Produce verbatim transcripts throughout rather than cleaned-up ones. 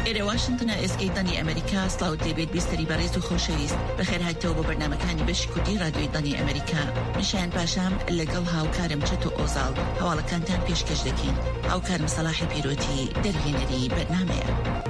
إلى واشنطن إسكيطاني أمريكا سلاوت لبيت بيستري باريز وخوشيست بخير هاتو ببرنامجاني باش كودي راديو داني أمريكا مشان باشام لقلها وكارم تشتو أوزال حوالا كانتان بيش كجدكين أو كارم صلاحي بيروتي درينري برنامج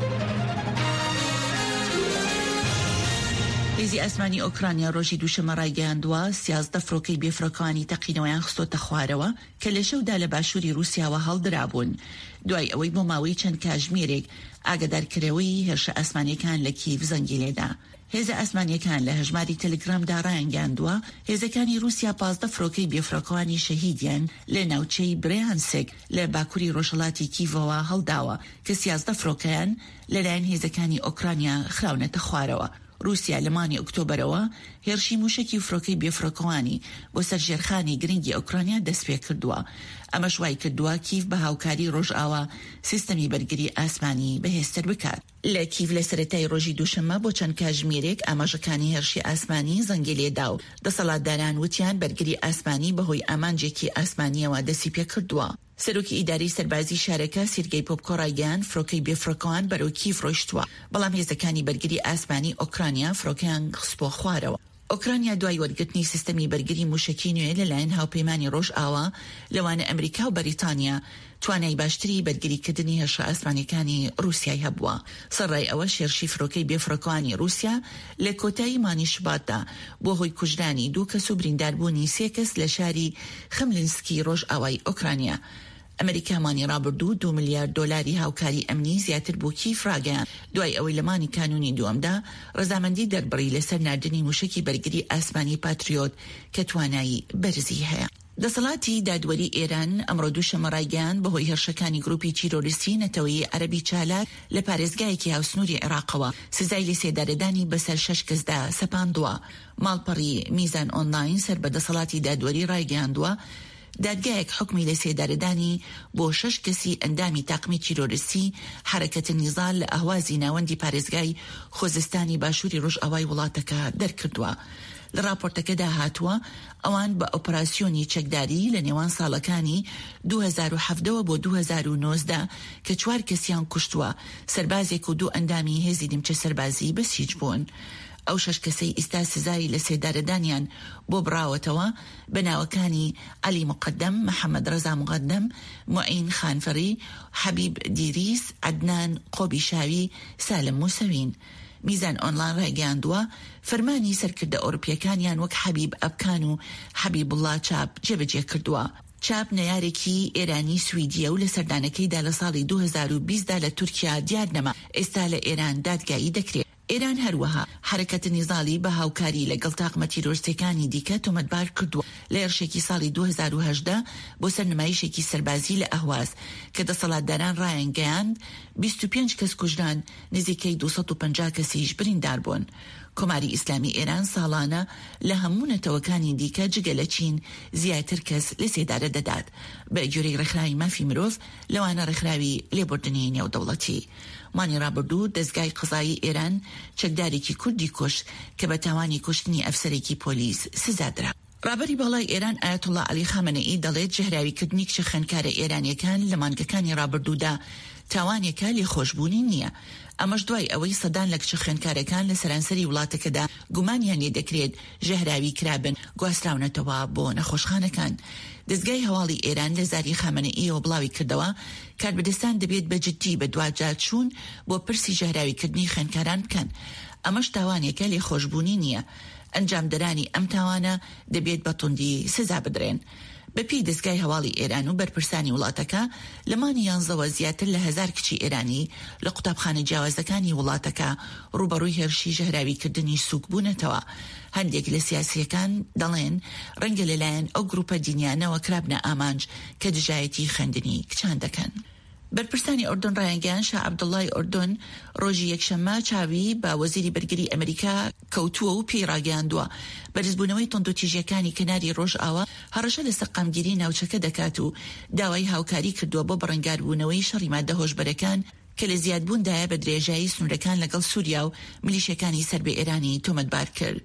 هێزی ئاسمانی ئۆکرانیا ڕۆژی دووشەمە ڕایگەیاندووە سیازدە فڕۆکەی بێفڕۆکەوانی تەقینەوەیان خستۆتە خوارەوە کە لە شەودا لە باشووری رووسیاوە هەڵدرابوون دوای ئەوەی بۆ ماوەی چەند کاتژمێرێک ئاگادارکردنەوەی هێرشە ئاسمانیەکان لە کیڤ زەنگی لێدا. هێزە ئاسمانیەکان لە هەژماری تەلگرامدا ڕایانگەاندووە هێزەکانی رووسیا پازدە فڕۆکەی بێفڕۆکەوانی شەهیدیان لە ناوچەی برێهانسک لە باکووری ڕۆژهەڵاتی کیڤەوە هەڵداوە کە سیازدە فڕۆکەیان لەلایەن هێزەکانی ئۆکرانیا خراونەتە خوارەوە. رووسیا لە مانگی ئۆکتۆبەرەوە هێرشی موشکی و فڕۆکەی بێفڕۆکەوانی بۆ سەرژێرخانی گرنگی ئۆکرانیا دەست پێ کردووە. ئەمەش وای کردووە کیڤ بە هاوکاری ڕۆژئاوا سیستەمی بەرگری ئاسمانی بەهێزتر بکات. لە کیڤ لە سەرەتای ڕۆژی دووشەمە بۆ چەند کاتژمێرێک ئاماژەکانی هێرشی ئاسمانی زەنگی لێدا و دەسەڵاتداران وتیان بەرگری ئاسمانی بەهۆی ئامانجێکی ئاسمانیەوە دەستی پێ کردووە. سەرۆکی ئیداری سەربازی شارەکە سیرگەی پۆپکۆڕایگەیان فڕۆکەی بێفڕۆکەوان بەرەو کیڤ ڕۆیشتووە بەڵام هێزەکانی بەرگری ئاسمانی ئۆکرانیا فڕۆکەیان خستبۆ خوارەوە. ئۆکرانیا دوای وەرگرتنی سیستەمی بەرگری موشکی نوێ لەلایەن هاوپەیمانی ڕۆژئاوا لەوانە ئەمریکا و بەریتانیا توانای باشتری بەرگریکردنی هێرشە ئاسمانیەکانی رووسیای هەبووە. سەرڕای ئەوە شێرشی فڕۆکەی بێفڕۆکەوانی رووسیا لە کۆتایی مانی شباتدا بۆ هۆی کوژرانی دوو کەس و برینداربوونی سێ کەس لە شاری خملنسکی ڕۆژئاوای ئۆکرانیا. ئەمریکامانی رابردوو دو میلیارد دۆلاری هاوکاری ئەمنی زیاتر بۆ کیڤ ڕاگەیاند دوای ئەوەی لە مانی کانونی دووەمدا ڕەزامەندی دەربڕی لەسەر ناردنی موشکی بەرگری ئاسمانی پاتریۆت کە توانایی بەرزی هەیە. دەسەڵاتی دادوەری ئێران ئەمڕۆ دووشەمە ڕایگەیاند بەهۆی هێرشەکانی گروپی تیرۆریستی نەتەوەیی عەرەبی چالاک لە پارێزگایەکی هاوسنووری عێراقەوە سزای لێسێدارەدانی بەسەر شەش کەسدا سەپاندووە. ماڵپەڕی میزان ئۆنلاین سەر بە دەسەڵاتی دادوەری ڕایگەیاندووە دادگایەک حکمی لە سێدارەدانی بۆ شەش کەسی ئەندامی تاقمی تیرۆریستی حرەکەت نیزال لە ئاهوازی ناوەندی پارێزگای خۆزستانی باشووری ڕۆژئاوای وڵاتەکە دەرکردووە. لە راپۆرتەکەدا هاتووە ئەوان بە ئۆپراسیۆنی چەکداری لە نێوان ساڵەکانی دوو هەزار و هەفتەوە بۆ دوو هەزار و نۆزدە کە چوار کەسیان کوشتووە سەربازێک و دوو ئەندامی هێزی نیمچە سەربازی بەسیج بوون. ئەو شەش کەسەی ئێستا سزای لە سێدارەدانیان بۆ بڕاوەتەوە بە ناوەکانی عەلی مقدم، محەممەد ڕەزا مقدم، موعین خانفەری، حەبیب دیریس، عەدنان قۆبیشاوی، سالم موسەوین. میزان ئۆنلاین ڕایگەیاندووە فەرمانی سەرکردە ئۆروپیەکانیان وەک حەبیب ئەبکان و حەبیبوڵڵا چاپ جێبەجێ کردووە. چاپ نەیارێکی ئێرانی سویدیە و لە سەردانەکەیدا لە ساڵی دوو هەزار و بیستدا لە تورکیا دیار نەما ئێستا لە ئێران دادگایی دەکرێت. ئێران هەروەها حرەکەت نیزالی بە هاوکاری لەگەڵ تاقمە تیرۆریستەکانی دیکە تۆمەتبار کردووە لە هێرشێکی ساڵی دوو هەزار و هەژدە بۆ سەر نمایشێکی سەربازی لە ئەهواز کە دەسەڵاتداران ڕایانگەیاند بیست و پێنج کەس کوژران نزیکەی دوو سەد و پەنجا کەسیش بریندار بوون. کۆماری ئیسلامی ئێران ساڵانە لە هەموو نەتەوەکانی دیکە جگە لە چین زیاتر کەس لە سێدارە دەدات بە گوێرەی ڕێکخراوی مافی مرۆڤ لەوانە ڕێکخراوی لێبوردنی نێودەوڵەتی. مانی رابردوو دەستگای قەزایی ئێران چەکدارێکی کوردی کوشت کە بە تاوانی کوشتنی ئەفسەرێکی پۆلیس سزادرا. ڕابەری باڵای ئێران ئایەتوڵڵا عەلی خامنەئی دەڵێت جەهراویکردنی کچە خوێندکارە ئێرانیەکان لە مانگەکانی رابردوودا تاوانێکە لێخۆشبوونی نییە. ئەمەش دوای ئەوەی سەدان لە کچە خوێندکارەکان لە سەرانسەری وڵاتەکەدا گومانیان لێ دەکرێت ژەهراوی کرابن گواستراونەتەوە بۆ نەخۆشخانەکان. دەستگای هەواڵی ئێران لە زاری خامنەئیەوە بڵاوی کردەوە کاربەدەستان دەبێت بەجددی بە دوجار چوون بۆ پرسی ژەهراویکردنی خوێندکاران بکەن. ئەمەش تاوانێکە لێخۆشبوونی نییە. ئەنجامدەرانی ئەم تاوانە دەبێت بە توندی سزا بدرێن. بەپی دەستگای هەواڵی ئێران و بەرپرسانی وڵاتەکە لە مانی یانزەوە زیاتر لە هەزار کچی ئێرانی لە قوتابخانە جیاوازەکانی وڵاتەکە ڕوبەڕووی هێرشی ژەهراویکردنی سووک بوونەتەوە. هەندێک لە سیاسیەکان دەڵێن ڕەنگە لەلایەن ئەو گروپە دینیانەوە کرابنە ئامانج کە دژایەتی خوێندنی کچان دەکەن. بەرپرسانی ئوردن ڕایانگەیان شا عەبدوڵڵای ئوردن ڕۆژی یەکشەممە چاوی با وەزیری بەرگری ئەمریکا کەوتووە و پێی ڕاگەیاندووە بەرزبوونەوەی تۆندوتیژیەکانی کەناری ڕۆژئاوا هەڕەشە لە سەقامگیری ناوچەکە دەکات و داوای هاوکاری کردووە بۆ بەڕەنگاربوونەوەی شەڕی ماددە هۆشبەرەکان کە لە زیادبووندایە بە درێژایی سنوورەکان لەگەڵ سووریا و میلیشیەکانی سەربە ئێرانی تۆمەتبار کرد.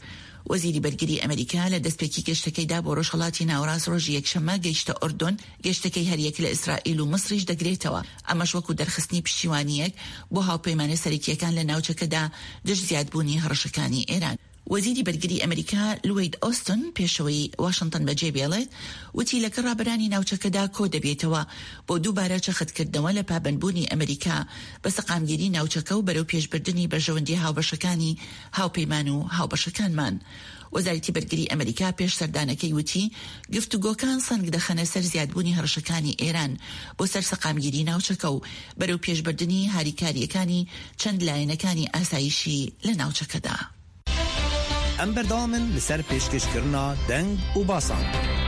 وەزیری بەرگری ئەمریکا لە دەستپێکی گەشتەکەیدا بۆ ڕۆژهەڵاتی ناوەڕاست ڕۆژی یەکشەممە گەیشتە ئوردون. گەشتەکەی هەریەک لە ئیسرائیل و مەسریش دەگرێتەوە. ئەمەش وەکو دەرخستنی پشتیوانیەک بۆ هاوپەیمانە سەرەکیەکان لە ناوچەکەدا دژ زیادبوونی هەڕەشەکانی ئێران. وەزیری بەرگری ئەمریکا لوید ئۆستن پێشەوەی واشنگتن بەجێ بێڵێت وتی لە گەڕابەرانی ناوچەکەدا کۆ دەبێتەوە بۆ دووبارە چەختکردنەوە لە پابەندبوونی ئەمریکا بە سەقامگیری ناوچەکە و بەرەو پێشبردننی بەرژەوەندی هاوبەشەکانی هاوپەیمان و هاوبەشەکانمان. وەزارەتی بەرگری ئەمریکا پێش سەردانەکەی وتی گفتوگۆکان سەنگ دەخەنە سەر زیادبوونی هەڕەشەکانی ئێران بۆ سەر سەقامگیری ناوچەکە و بەرەو پێشبردننی هاریکاریەکانی چەند لایەنەکانی ئاسایشی لە ناوچەکەدا. ئەم بەردەوامن لەسەر پێشکەشکردنا دەنگ و باسان.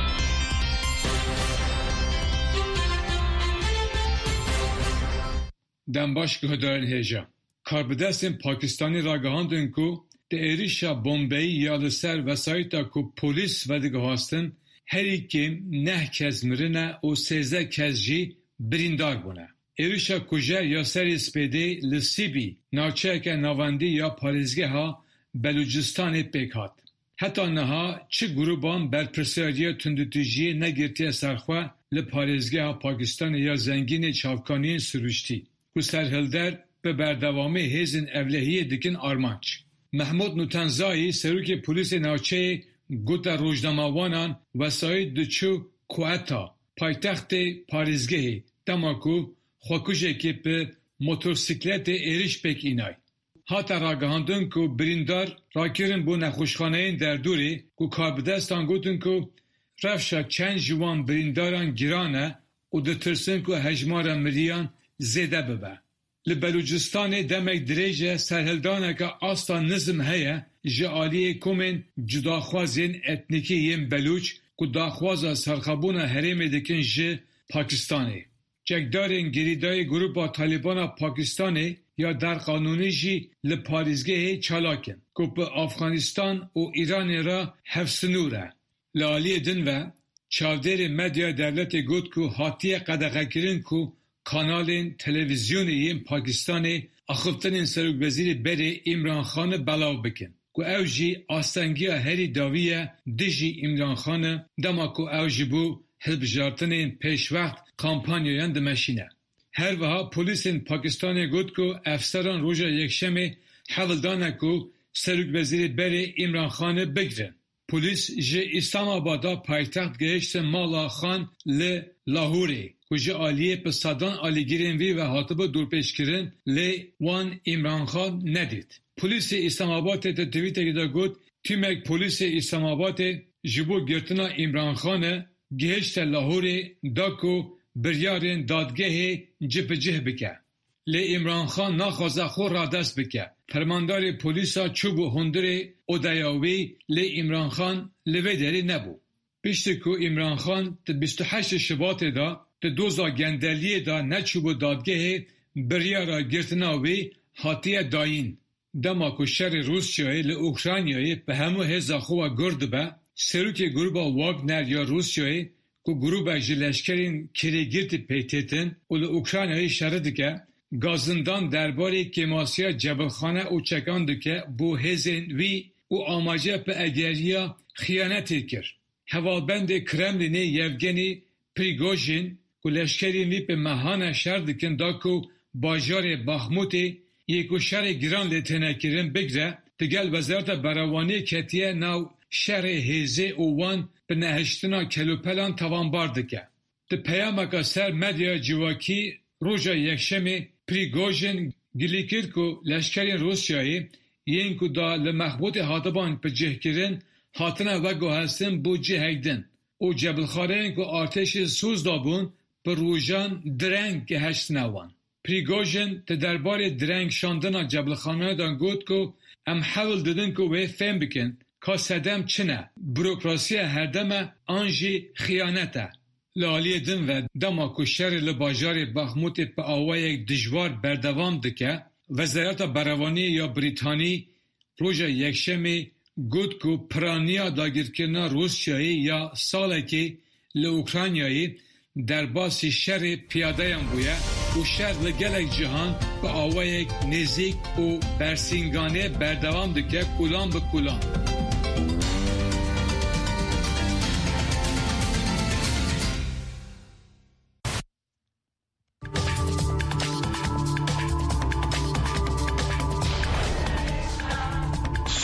دەمباش گهدارên hêja karbidestên Pakistanî ragihandin ku di êrişa bombeyî ya li ser vesayîta ku polîs vedigihastin herî kêm neh kes mirine û sêzdeh kes jî birîndar bûne. Êrişa kujer ya serê spêdê li Sîbî navçeyeke navendî ya parêzgeha Belûcistanê pêk hat. Heta niha çi gruban berpirsariya tundutujiyê negirtiye serxwe li parêzgeha Pakistanê ya zengînê çavkaniyên siruştî ku serhilder bi berdewamî hêzên evlehiyê dikin armanc. Mehmud Nutenzayî serokê polîsê navçeyê gote rojnamawanan wesayî diçû Quetta paytextê parêzgehê dema ku xwekujekê bi motorsikletê êriş pêk înay. Hata ragihandin ku birîndar rakirin bû nexweşxaneyên derdûrê ku karbidestan gotin ku rewşa çend ji wan birîndaran giran e û ditirsin ku hejmara miriyan zêde bibe. Li Belûcistanê demek dirêj e serhildaneka asta nizm heye ji aliyê komên cudaxwazên etnîkî yên Belûç ku daxwaza serxwebûna herêmê dikin ji Pakistanê. Çekdarên gerîdayê grupa Talîbana Pakistanê ya derqanûnî jî li parêzgehê çalakin ku bi Afganistan û Îranê re hevsinûr e. Li aliyê din ve çavdêrê medya devletê got ku hatiye qedexekirin ku kanalên televizyonê yên Pakistanê axiftinên Serokvezîrê Berê İmran Xan'ı belav bikin ku ew jî astengiya herî dawî ye dijî İmran Xan'ı dema ku ew ji bo hilbijartinên pêşwext kampanyayan dimeşîne. Her wiha polîsên Pakistanê got ku efseran roja yekşemê hevildane ku Serokvezîrê Berê İmran Xan'ı bigirin. Polîs ji İslamabad'a paytext gehiştin mala Xan li Lahorê ku ji aliyê bi sedan alîgirên vî ve hatibe dorpêşkirin lê wan İmran Xan nedît. Polîsê İslamabadê de twîtekê de got tîmek polîsê İslamabadê ji bo girtina İmran Xan'ı gehişte Lahorê da ku biryarên dadgehê cihbicih bike. Lê İmran Xan naxwaze xwe radest bike. Fermandarê polîsa çû bû hundirê odeya wê lê İmran Xan li vê derê nebû. Piştî ku İmran Xan di bîst û heştê Şibatê da di doza gendeliyê da neçû bû dadgehê biryara girtina wê hatiye dayîn. Dema ku şerê Rusyayê li Ukraynayê bi hemû hêza xwe ve gur dibe, serokê grupa Wagner ya Rusyayê ku gruba ji leşkerên kirêgirtî peytêtin û li Ukraynayê şerê dike, gazindan derbarê kêmasiya Cebilxane û çekan dike bû hêzên wî û amace bi egeriya xiyanetê kir. Hevalbendê Kremlînê Yevgenî Prigojin ku leşkerên wî bi mehana şer dikin da ku bajarê Baxmutê yê ku şerê giran lê tênekirin bigre, digel Wezareta Berevaniyê ketiye nav şerê hêzê û wan bi nehiştina kelopelan tawanbar dike. Di peyameka ser medya civakî roja yekşemê Prigojin gilî kir ku leşkerên Rusyayê yên ku da li Mexbûtê hatiban bicihkirin hatine veguhestin bû cihek din û cebilxareyên ku artêşê Sûz dabûn bi rojan direng geheştine wan. Prigojin di derbarê direng şandina cebilxanedan got ku em hewil didin ku wê fêm bikin ka sedem çi ne, bürokrasiya herdeme an jî xiyanet e. Li aliyê din ve dema ku şerê li bajarê Baxmutê bi awayek dijwar berdewam dike, Wezareta Berevaniyê ya Brîtanî roja yekşemê got ku piraniya dagirkirina Rusyayê ya salekê li Ukraynayê derbasî şerê piyadeyan bûye û şer li gelek cihan bi awayek nêzik û bersînganê berdewam dike kulan bi kulan.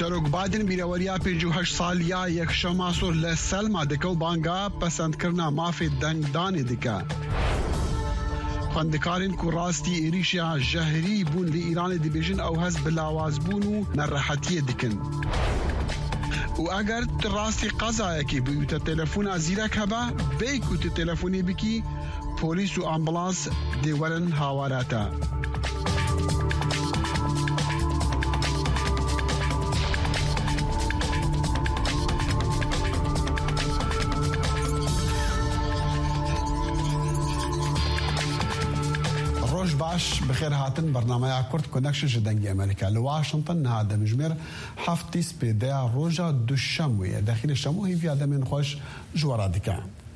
سەرۆک بایدن بیرەوەریە پێنج و هەشت ساڵیا یەکشەمە سۆر لە سەلما دەکە و بانگا پەسەندکردنا مافێ دەنگدانێ دکە. خوندکارین کو راستی ایریشیا جهری بون لی ایران دبیجن او هز بلاواز بون و نرحتی دکن. و اگر راستی قضایه کی بیوت تلفون زیرک هبا بیکوت تلفونی بکی پولیس و امبولانس دیورن حوالاتا. باش بخير هاتن برنامج كورت كونكشن جدنجي امريكا لواشنطن هذا مجمر حفتيس بدا روجا دوشمويه داخل الشموه في هذا من خوش جوارا دكا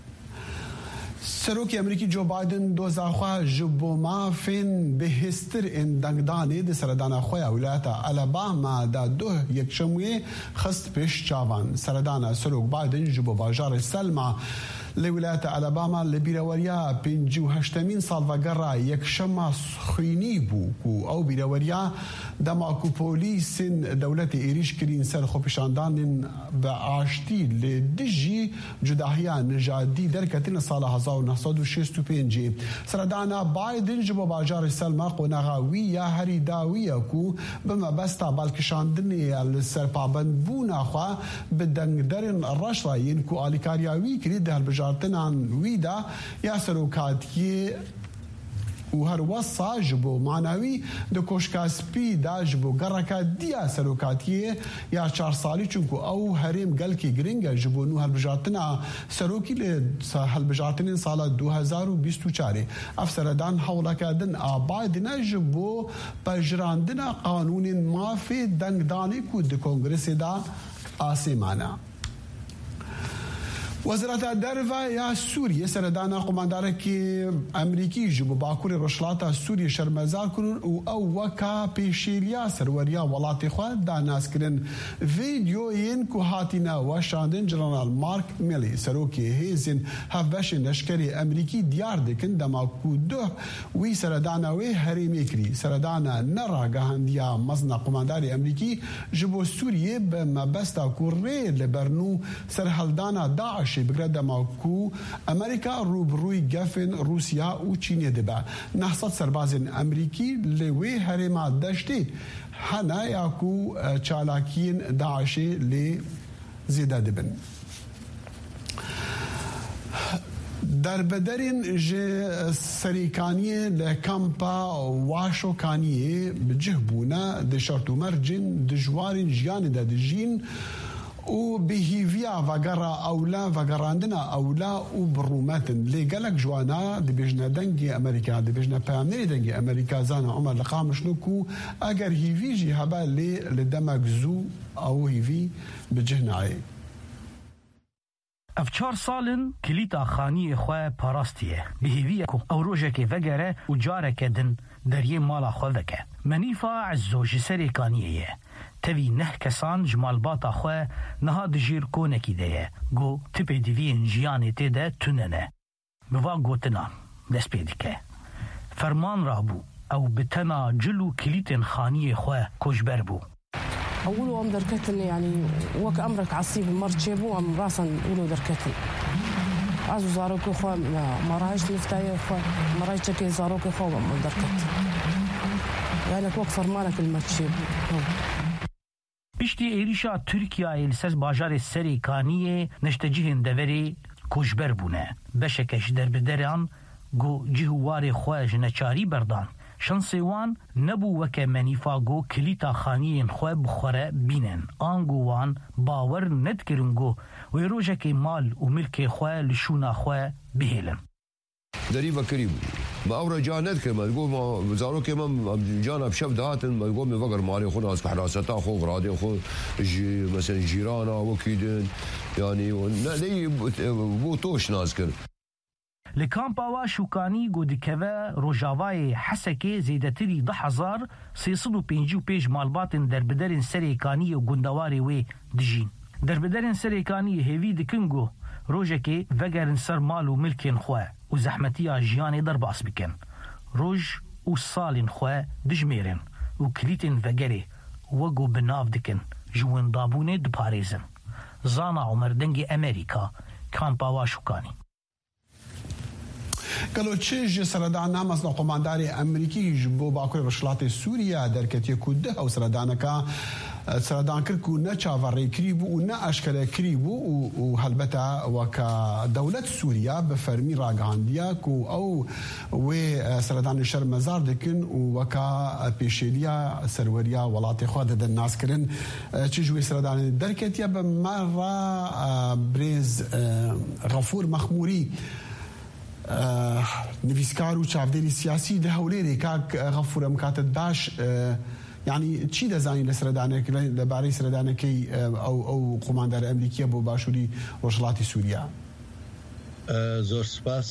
سروکی امریکی جو بایدن دوزاخوا جبو ما فين بهستر ان دنگداني د سردانا خویا ولایت الاباما دا دو یک شمويه خست پیش چاوان سردانا سروک بایدن جبو باجار سلما لولاية ألاباما لبيروريا بنجو هشتمين سالفاقرا يكشما خيني بو أو بيروريا دماكو بوليسين دولة إيريش كرين سر خوبشاندان بعاشتي لدجي جداهيا نجادي دركتين صالة هزار ونهصد وشيستو بينجي سردانا بايدن جبو باجار السلما قناغاوية هريداوية كو بما بستا بالكشاندني السربابن بونا خوا بدنگ درن الرشرة ينكو آليكارياوي كريد ده البجار تنان ويدا يا سروكاتي وهر وصا جبو معنوي د کوشکاسپی دا جبو گرکا دیا سروکاتي یا چهار سالی چونکو او هریم گلکی گرینگ جبو نو هلبجاتنا سروکی له هلبجاتن سال دو هزار و بیست و چهار افسردان حولکادن آبادنا جبو پجراندنا قانون مافی دنگدانی کو د کنگرس دا آسیمانا وزارة الدرفة يا سوريا سردانا قمانداركي أمريكي جبو باكوري رشلاتا سوريا شرمزار كرون و أو وكا بيشيليا سروريا ولاتي خواه دا ناس كرن فيديو ينكو هاتينا وشاندن جنرال مارك ميلي سروكي هيزن هفباشن لشكري أمريكي ديار دكن دماكو ده وي سردانا وي هريمي كري سردانا نرى غانديا مزنا قمانداري أمريكي جبو سوريا بمبستا كوري لبرنو سرهلدانا داعش بقرد ماكو أمريكا روبروي جافن روسيا وچين دبا نحصد سربازن أمريكي لوي هرما دشتي هنا ياكو چالاكين داعشي لزيادة دبن در بدرین جه سریکانیه لکامپا واشو کانیه بجهبونا دشارتو مرجن دجوارین جیان دا دجین و بهيفيا فقرا أولا فقراندنا أولا وبروماتن لقالك جوانا دي بيجنا دنجي أمريكا دي بيجنا بامنري دنجي أمريكا زانا عمر لقام شنوكو أجر هيفي جي هبا لي لدمك زو أو هيفي بجهناي افچار سالن کلیتا خانی خواه پاراستیه بهیویه که او روژه که وگره و جاره که دن دریه مالا خواه وکه منیفا عزو جسر کانیه تبی نه کسان جمال باتا خواه نها دجیر کونکی ده گو تپی دیوین جیانی تیده توننه بوا گوتنا دست پیدکه فرمان را بو او بتنا جلو کلیتن خانی خواه کشبر بو أولو أم دركتن يعني وك أمرك عصيب مرتشبو أم راسا أولو دركتن عزو زاروكي خوا ما رايش نفتايا خوا ما رايش تكي زاروكي خوا أم دركتن يعني وك فرمانك المرتشبو بشتي إيريشا تركيا الساس باجار السري كانية نشتجيهن دوري كوشبر بونه بشكش در بدران جو جهواري خواج نچاري بردان شنسيوان نبو وكا منيفاغو كليتا خانيين خواه بخوره بينن آنگوان باور ندكرنگو ويروجك مال وملك خواه لشونا خواه بهيلن دريبا كريم ما أورا جانت كما تقول ما زارو كما جانا بشف دهاتن ما تقول من فقر مالي خو ناس حراستا خو غرادي خو جي مثلا جيرانا وكيدن يعني لي بو توش ناس كر لکامپاوا شوکانی گودکوه روجاوای حسکی زیدتری ده هزار سیصد و پنجی و پیش مالباتن در بدرین سریکانی و گندواری وی دجین در بدرین سریکانی هیوی دکنگو روژه که وگرن سر مال و ملکن خواه و زحمتی آجیانی در باس بکن روژ و سالین خواه دجمیرن و کلیتن وگری وگو بناف دکن جوان دابونه دپارێزن زانا عمردەنگی ئەمریکا کامپاوا شوکانی گەلۆچێژ سەردانە مەزنە قۆمانداری ئەمریکیش بۆ باکووری ڕۆژهەڵاتی سووریا دەرکەتیە و دە ئەو سەردانەکە سەردان کرد و نە چاوەڕێکری بوو و نە ئەشکەرەکری بوو و هەلبەتە وەکە دەولەت سووریا بە فەرمی ڕاگەاندیە و ئەو وێ سەردانی شەرمەزار دەکەن و وەکە پێشێلیە سەروەریە وڵاتی خوا دەدەن ناسکردن چیژ وێ سەردانی دەرکەتیە بە مەڕا برێز غەفور مەخموری نویسکار و چاودێری سیاسی لە هەولێری کاک غەفورە مکاتت باش یعنی چی دەزانی لە سەردانێک لەبارەی سەردانەکەی ئەو ئەو قۆماندارە ئەمریکیە بۆ باشووری ڕۆژهەڵاتی سووریا؟ زۆر سپاس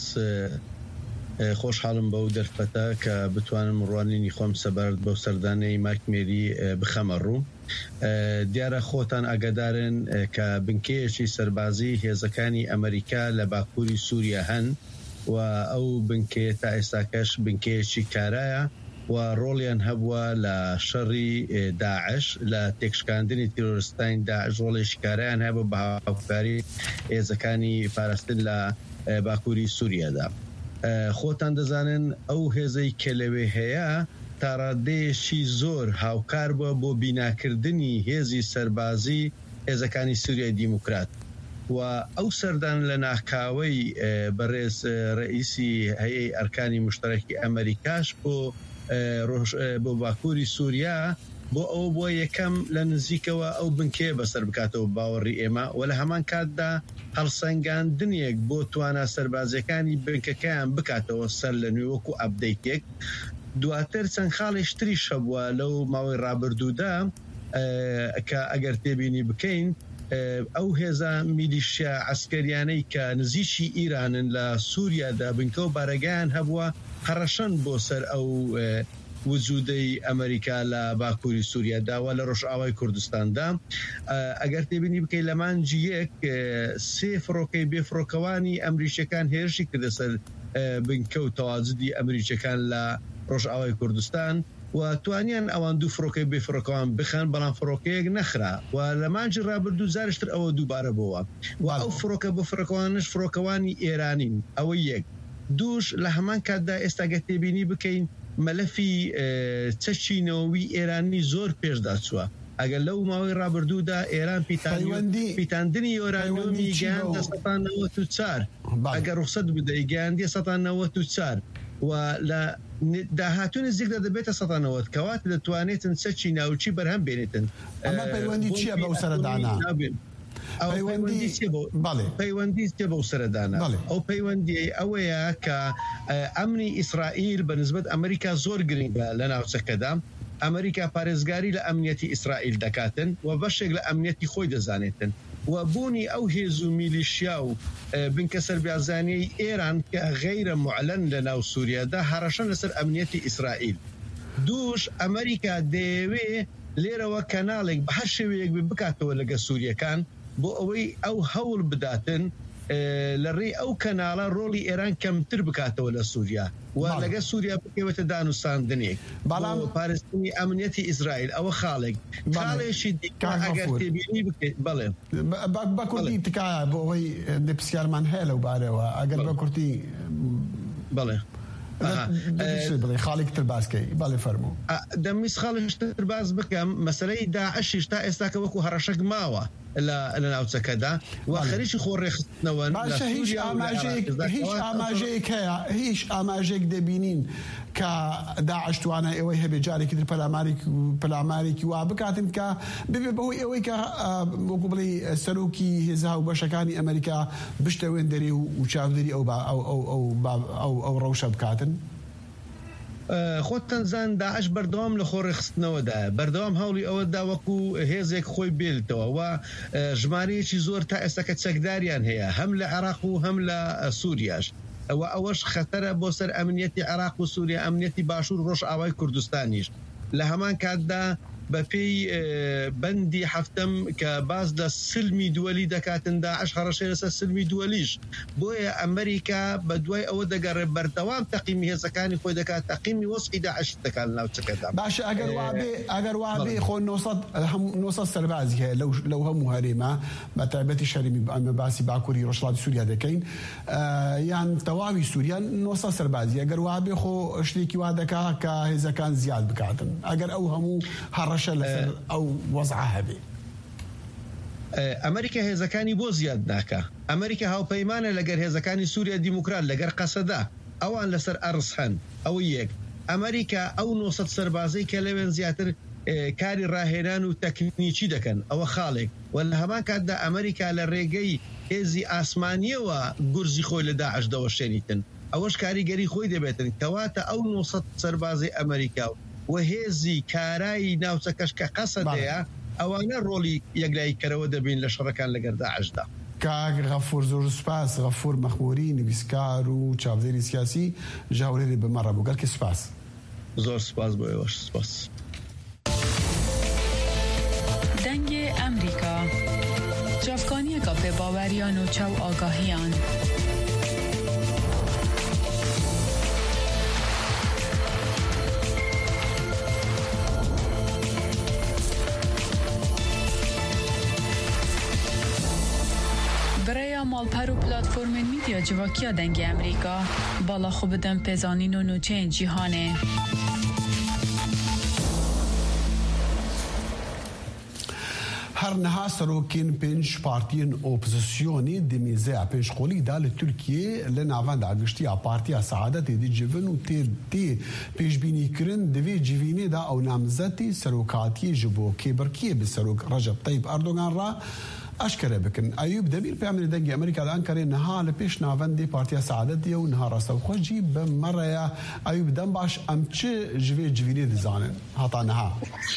خۆشحاڵم بەو دەرفەتە کە بتوانم ڕوانینی خۆم سەبارەت بەو سەردانەی ماکمێری بخەمە ڕوو. دیارە خۆتان ئاگادارن کە بنکەیەکی سەربازی هێزەکانی ئەمریکا لە باکووری سووریا هەن و ئەو بنکەیە تا ئێستاکەش بنکەیەکی کارایە و ڕۆڵیان هەبووە لە شەڕی داعش لە تێکشکاندنی تیرۆریستانی داعش ڕۆڵێکی کارایان هەبوو بە هاوکاری هێزەکانی پاراستن لە باکووری سووریادا. خۆتان دەزانن ئەو هێزەی کە لەوێ هەیە تا ڕادەیەکی زۆر هاوکار بووە بۆ بیناکردنی هێزی سەربازی هێزەکانی سووریای دیموکرات و ئەو سەردان لە ناکاوەی بەڕێز ڕئیسی هەیەی ئەرکانی مشتەرەکی ئەمریکاش بۆ بۆ باکووری سووریا بۆ ئەو بۆ یەکەم لە نزیکەوە ئەو بنکێ بەسەر بکاتەوە باوەڕی ئێمە و لە هەمان کاتدا هەڵسەنگاندنێک بۆ توانە سەربازەکانی بنکەکەیان بکاتەوە سەر لە نوێ وەکو ئەپدەیتێک. دواتر چەند خاڵی تریش هەبووە لەو ماوەی ڕابردوودا کە ئەگەر تێبینی بکەین ئەو هێزە میلیشیا عسکەریانەی کە نزیکی ئیرانن لە سووریادا بنکە و بارەگایان هەبووە هەڕەشەن بۆ سەر ئەو وجودەی ئەمریکا لە باکووری سووریاداوە لە ڕۆژئاوای کوردستاندا. ئەگەر تێبینی بکەیت لە مانجی یەک سێ فڕۆکەی بێفڕۆکەوانی ئەمریکیەکان هێرشی کردە سەر بنکە و تەواجدی ئەمریکیەکان لە ڕۆژئاوای کوردستان و توانیان ئەوان دوو فڕۆکەی بێفڕۆکەوان بخەن بەڵام فڕۆکەیەک نەخرا و لە مانجی ڕابردوو زارشتر ئەوە دووبارە بووە و ئەو فڕۆکە بەفڕۆکەوانش فڕۆکەوانی ئێرانین. ئەوە یەک. دووش لە هەمان کاتدا ئێستا گە تێبینی بکەین مەلەفی چەچینەوەوی ئێرانی زۆر پێشدا چووە. ئەگەر لەو ماوەی ڕابردوودا ئێران پیتاندنی یۆرانیۆمی گەیاندە سەد و نەوەت و چوار ئەگەر ڕوخسەت بدەی گەیاندیە سەد و نەوەت و چوار و لە داهاتوو نزیکدا دەبێتە سەد و نەوەت کەوات دەتوانێتن چەچی ناوچی بەرهەم بێنێتن. ئەمە پەیوەندی چییە بەو سەردانە؟ پەیوەندی چێ بەو سەردانە ئەو پەیوەندی ئەوەیە کە ئەمنی ئیسرائیل بە نسبەت ئەمریکا زۆر گرنگە لە ناوچەکەدا. ئەمریکا پارێزگاری لە ئەمنیەتی ئیسرائیل دەکاتن و بەشێک لە ئەمنیەتی خۆی دەزانێتن و بوونی ئەو هێز و میلیشیا و بنکە سەربازانەی ئێران کە غەیرە معلەن لە ناو سووریادا هەڕەشەن لەسەر ئەمنیەتی ئیسرائیل. دووش ئەمریکا دەیەوێ لێرەوە کەناڵێک بە هەر شێوەیەک بکاتەوە لەگە سووریەکان بۆ ئەوەی ئەو هەوڵ بداتن لە ڕێ ئەو کەناڵە ڕۆڵی ئێران کەمتر بکاتەوە لە سووریا و لەگە سووریا بکەوێتە دانوستاندنێک بەڵام پارێزبوونی ئەمنیەتی ئیسرائیل ئەوە خاڵێک خاڵێکی ئەگەر تێبینی بکەیت بڵێ بە کوردی تکایە بۆ ئەوەی پرسیارمان هەیە لەو بارەوە ئەگەر بە کوردی بڵێ بڵێ خاڵێکتر باسکەی بەڵێ فەرموو دەمویست خاڵشتر باز بکەم مەسەلەی داعشیش تا ئێستاکە وەکو هەڕەشەک ماوە لە ناوچەکەدا و خەریکی خۆڕێخستنەوە هیچ ئاماژەیەک هەیە هیچ ئاماژێک دەبینین کە داعش توانە ئێوەی هەبێ جارێکی تر پەلامارێکی وا بکاتن کە ببێ بەهۆی ئەوەی کە وەکو بڵێ سەرۆکی هێزا و بەشەکانی ئەمریکا بشتەوێن دەرێ و چاودێری ئەو ڕەوشە بکاتن؟ خۆتان زان داعش بەردەوام لە خۆڕێخستنەوەدا بەردەوام هەوڵی ئەوەدا وەکو هێزێک خۆی بێتەوە و ژمارەیەکی زۆر تا ئێستاکە چەکداریان هەیە هەم لە عێراق و هەم لە سووریاش ئەوە ئەوەش خەتەرە بۆ سەر ئەمنیەتی عێراق و سووریا ئەمنیەتی باشوور ڕۆژئاوای کوردستانیش. لە هەمان کاتدا بەپێی بەندی حفتم کە باز لە سلمی دووەلی دەکاتن داعش هەڕەشێ لەسەر سلمی دووەلیش بۆیە ئەمریکا بە دوای ئەوە دەگەڕێ بەردەوام تەقیمی هێزەکانی خۆی دەکات تەقیمی وەسقی داعش دەکات ناوچەکەدا باش ئەگەر وابێ ئەگەر وابێ خۆ نۆسەد سەربازی هەیە لەو هەموو هەرێمە بە تایبەتی شەریمی ئەمە باسی باکووری ڕۆژهەڵاتی سووریا دەکەین یان تەواوی سووریا نۆسەد سەربازی ئەگەر وابێ خۆ شتێکی وا دەکات کە هێزەکان زیاد بکاتن ئەگەر ئەو هەموو هەڕەشە لەسەر ئەو وەزعە هەبێ ئەمریکا هێزەکانی بۆ زیاد ناکە ئەمریکا هاوپەیمانە لەگەر هێزەکانی سووریا دیموکرات لەگەر قەسەدا ئەوان لەسەر ئەرز هەن ئەوە یەک ئەمریکا ئەو نۆسەد سەربازەی کە لەوێن زیاتر کاری ڕاهێنان و تەکنیکی دەکەن ئەوە خاڵێک و لە هەمان کاتدا ئەمریکا لە ڕێگەی هێزی ئاسمانیەوە گورزی خۆی لە داعش دەوەشێنیتن ئەوەش کاریگەری خۆی دەبێتن کەواتە ئەو نۆسەد سەربازی ئەمریکا و هێزی کارایی ناوچەکەش کە قەسەدەیە ئەوانە ڕۆلی یەکلایکەرەوە دەبین لە شەڕەکان لەگەر داعشدا. کاک غەفور زۆر سپاس غەفور مەخموری نویسکار و چاودێری سیاسی ژاوڕێری بمەڕە بوو گەلکی سپاس زۆر سپاس بۆ ئێوەش سپاس. دەنگی ئەمریکا جافکانیەکە پێباوەریان و چاو ئاگاهیان برای مالپر و پلاتفورم میدیا جواکیا دنگ امریکا بالا خوب دم پزانین و نوچه جیهانه. هر نها سروکین پنج پارتیین اپوزیسیونی دمیزه پنج قولی دال ترکیه لناوند آگشتی پارتیا سعادت دی جوون و تی تی پیش بینی کرن دوی جوینی دا او نامزدی سروکاتی جبو کبرکیه به سروک رجب طیب اردوغان را اشکره بکن. ایوب دبیر پیامنی دنگی امریکا دان کرد نها لپیش ناوندی پارتیا سعادت دی و نها راستو خوشی به مریا ایوب دم باش ام چه جوی جوینی دزانن هتا نها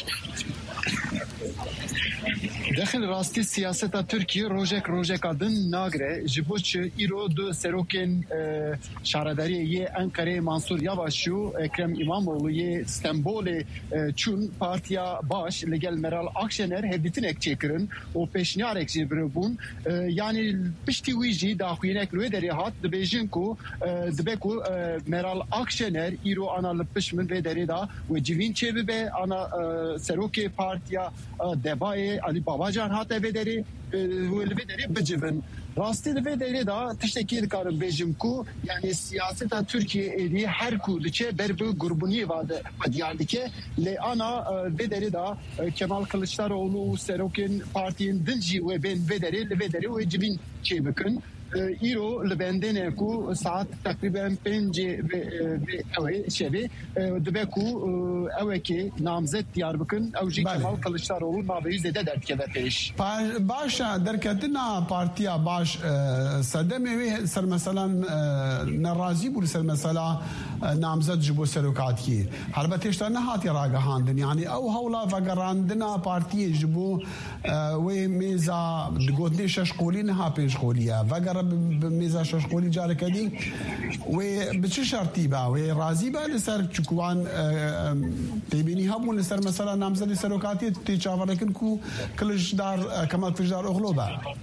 داخل راستی سیاست ترکیه روزک روزک adın nagre jiboç iro do seroken şaradari ye Ankara Mansur Yavaş u Ekrem İmamoğlu ye İstanbul'e çun partiya baş legel Meral Akşener hebitin ekçekirin o peşniyar ekçebun yani pişti wiji daxuyenek löderi hat de Bejinku de beku Meral Akşener iro ana lpişmin ve deri da ve civin çebibe ana seroke partiya debaye Ali Babacan hat vederi vederi bicivin rastı vederi da teşekkür karım bejimku yani siyaseta Türkiye edi her kurdiçe berbu grubuni vardı diyardike le ana vederi da Kemal Kılıçdaroğlu Serokin partinin dinci ve ben vederi vederi ve civin çebikin İro lebendene ku saat takriben pence ve ve şebi debeku evki namzet Diyarbakır evci Kemal Kılıçdaroğlu nabeyi zede dertke ve peş. Başa derketina partiya baş sedemi ve ser mesela narazi bu ser mesela namzet jibo serokatiye. Halbuki işte ne hati ragahandın yani ev havla vagarandına partiye jibo ve meza godne şaşkolin ha peşkoliye vagar بميزا ششقولي جاري كدي وبتش شرطيبا ورازيبا لسر تشكوان تبيني هبو لسر مثلا نامزل سروكاتي تيشافر لكن كو كلش دار كمال كلش دار اغلوبا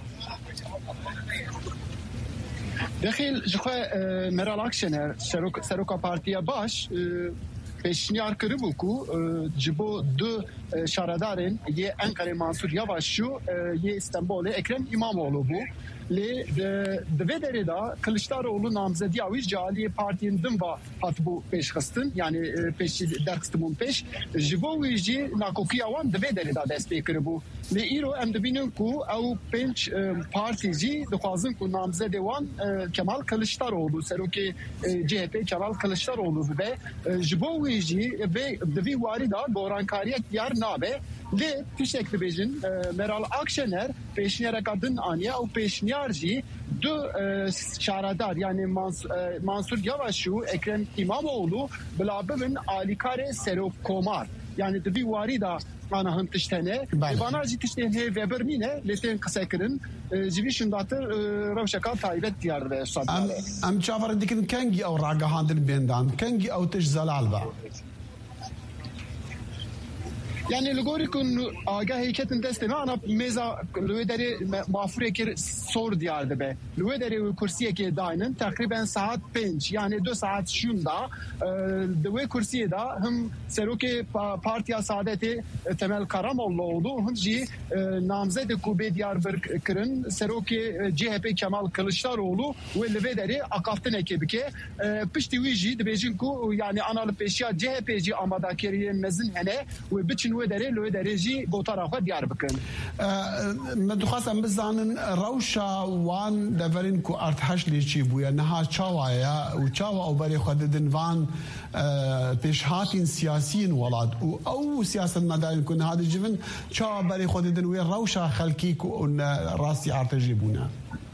داخل جخوا Meral Akşener سروك سروكا بارتيا باش peşniyar kırı bu ku cibo du şaradarın ye Ankara Mansur Yavaş şu ye İstanbul'e Ekrem İmamoğlu bu le de vederi da Kılıçdaroğlu namzedi aviz caliye partinin dınva hat bu peşkastın yani peş derkstımın peş jibo vici nakokiyavan de vederi da destekleri bu le iro em de binin ku au penç partici de khazın ku namzedi wan Kemal Kılıçdaroğlu seroki C H P Kemal Kılıçdaroğlu ve jibo vici ve de vi varida gorankariyet yar nabe ve tişekli bejin Meral Akşener peşniyara kadın aniye o peşniyarci du şaradar yani Mansur Yavaş'u Ekrem İmamoğlu bilabın alikare serok komar yani de bir varida ana hım tiştene bana tiştene ve bermine leten kısakirin civi şundatır ravşaka taybet diyar ve am am çavar dikin kengi ev ragahandın bendan kengi ev tiş zalalba يعني لغوري كن آگاهی کتن دست نه آن میزا لوی داری مافوری که سور دیار دبه لوی داری کرسیه که داینن تقریبا ساعت پنج یعنی دو ساعت شوندا دوی کرسیه دا هم سروک پارتیا سعادت تمل Karamollaoğlu هم جی نامزد کوبه دیاربکر کرن سروک جی هپ کمال کلشداroğlu و لوی داری اقافتن ekibi که پشتی ویجی دبیجین کو یعنی آنال پیشیا جی هپ جی آماده‌کاری مزن هنه و بچن و داری لوی داری جی بوتارا خود دیار بکن. مدخواستم بزنن روشا وان دورین کو ارتحش لیچی بویا نها چاوایا و چاوا او بری خود دنوان پیشهاتین سیاسیین ولاد و او سیاست مدارین کن هذا جبن چاوا بری خود دنوی روشا خلکی کو راستی ارتجی بونا.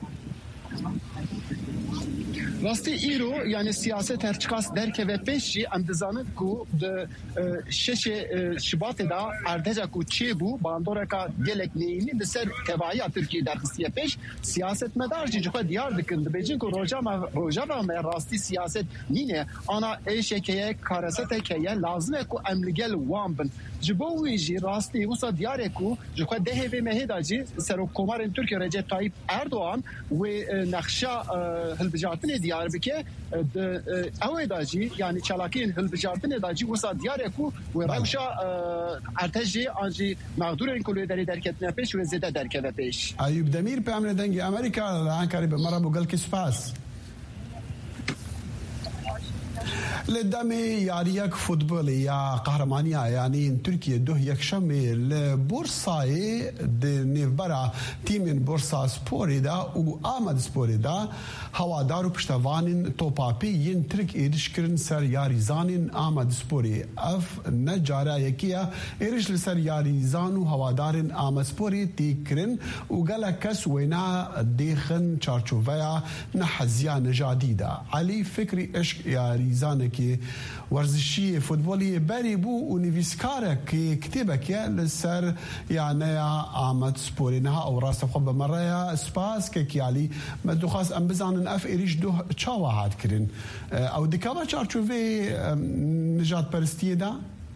راستی ایرو یعنی سیاست هرچکاس درکه و پیشی اندزانه کو د شش شباط دا اردجا کو چی بو باندورا کا گلک نینی د سر تبعی ترکیه در خصیه پیش سیاست مدار جی خو دیار دکن د بیجین کو روجا ما روجا ما راستی سیاست نینه انا ایش که کارست که لازمه کو املگل وان بن جبو ویجی راستی وسا دیار کو جو خو ده به مهداجی سر کومار ترکیه رجب طایب اردوغان و نقشا هلبجاتن دیار بکه اوه داجی یعنی چالاکین هلبجاتن داجی وسا دیار کو و روشا ارتجی آنجی مقدور کلوی داری درکت نپیش و زده درکت پیش. ایوب دمیر په امر دنګ امریکا لانکاری به مرا بوګل کې سپاس لدمي ياريك فوتبول يا قهرمانيا يعني تركيا ده يكشم البورصة دنيفبرا تيمين بورصة سبوري دا وآمد سبوري دا هوادارو بشتوانين توبابي ين ترك إيرشكرن سر ياريزانين آمد سبوري اف نجارة يكيا إيرش لسر ياريزانو هوادارين آمد سبوري تيكرن وقالا كس وينا ديخن چارچوفيا نحزيا نجاديدا علي فكري اشك ياريزانك که ورزشی فوتبالی بری بو و نویسکاره که کتبه که لسر یعنی آمد سپوری نها او راست خوب بمره سپاس که کیالی مدو خواست ام بزانن اف ایریش دو چاوا هاد کرن او دکابا چارچووی نجات پرستیه دا؟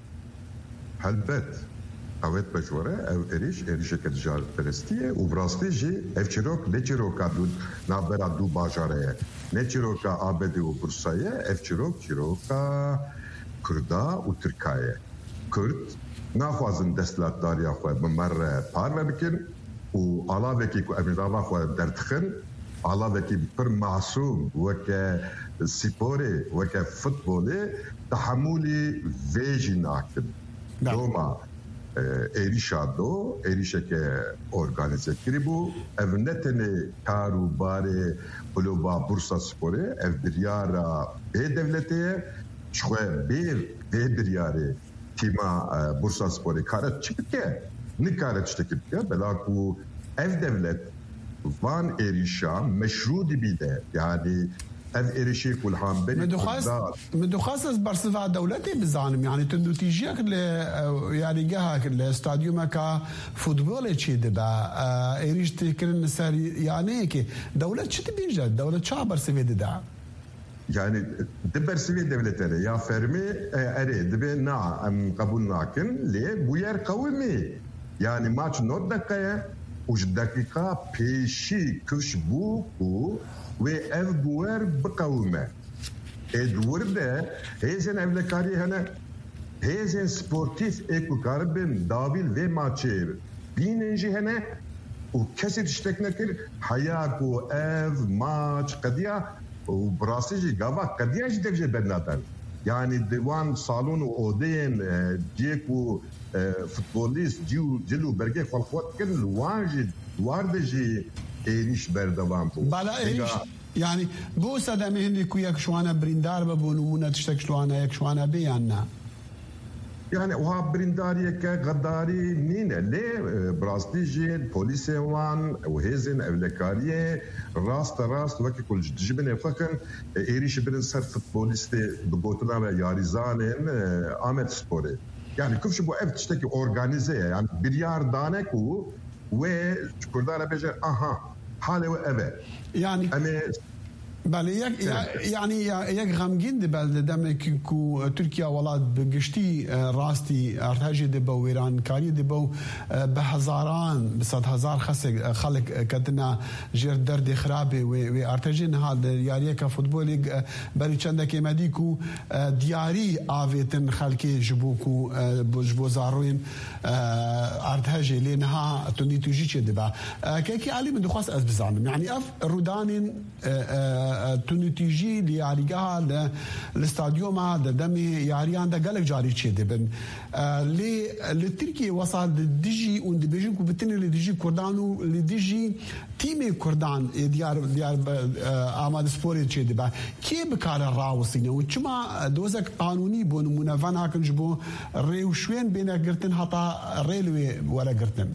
هلبت اوید بجوره او ایریش ایریش که نجات پرستیه و براستی جی اف چیروک نچیروکا دو نابرا دو باجاره نچیروکا آبدی و برسایه اف چیروک چیروکا کردا و ترکایه کرد ناخوازن دستلات داریا خواه بمر پار بکن و علاوه که امیراما خواه دردخن علاوه که پر معصوم وکه سیپوری وکه فوتبولی تحمولی ویجی ناکن دوما ایریشا دو ایریشا که ارگانیزه کری بو او نتنه کارو باره بلوبا بورسا سپوری او بریارا به دولته چخواه بیر به بریاره تیما بورسا سپوری کارت چی بکه؟ نکارت چی بکه بلاکو او دولت وان ایریشا مشروعی بیده یعنی اف ایریشی کل هم بینی مدخواست مدخواست از برصفه دولتی بزانم يعني تندو تيجيك ل يعني جهك الاستاديوم كا فوتبول چي دبا ايريش تكرن سر يعني كي دولت چي تبيجا دولت چا برصفه ددا يعني دبرسفه دولتره يا فرمي اري دبي نا ام قبول ناكن ليه بوير قومي يعني ماتش نوت دقيقه وش دقيقه بيشي كش بوكو و اف بوار بقومه ادورده هيزن evlekari هنا هيزن سبورتيف اكو كاربن دابيل و ماتشير بينجي هنا وكسر تشتكنكر حياكو اف ماتش قديا وبراسيجي غابا قديا جي دفجه بناتن يعني ديوان صالون اودين جيكو فوتبوليست جيو جلو برجي خلقوت كل واجد واردجي ایریش بردوام بود. بالا ایریش یعنی بو صدمه هندی کو یک شوانه بریندار ببو نمونه تشتک شوانه یک شوانه بیان نه يعني وها برينداريه كغداري نين ليه براستيجي بوليس وان وهيزن اولكاريه راست راست وكي كل جبن فكن ايريش بن صرف بوليس بغوتنا ياريزانن احمد سبوري يعني كيف شبو اف تشتكي اورغانيزي يعني بريار دانكو و كردانا بيجر اها حاله وابا يعني أمي بله یک یعنی یک غمگین دی بل دمک کو ترکیه ولات بگشتی راستی ارتجی دی بو ایران کاری دی بو به هزاران به صد هزار خلق کدنا جر درد خرابه و ارتجی نه یاری کا فوتبال بری چند کی مدیکو دیاری اویتن خلکی جبوکو بوجبو زاروین ارتجی لینها تونی توجی چه دی با کی علی من خاص از بزانم يعني اف رودان تونتيجي لياريغا الاستاديوم هذا دمي ياريان ده قالك جاري تشي دبن لي لتركيا وصل ديجي وند بيجيكو بتني لديجي كردانو لديجي تيمي كردان ديار ديار اماد سبوري تشي دبا كي بكار راوسينه وچما دوزك قانوني بون منفن هاكن جبو ريوشوين بين قرتن حتى ريلوي ولا قرتن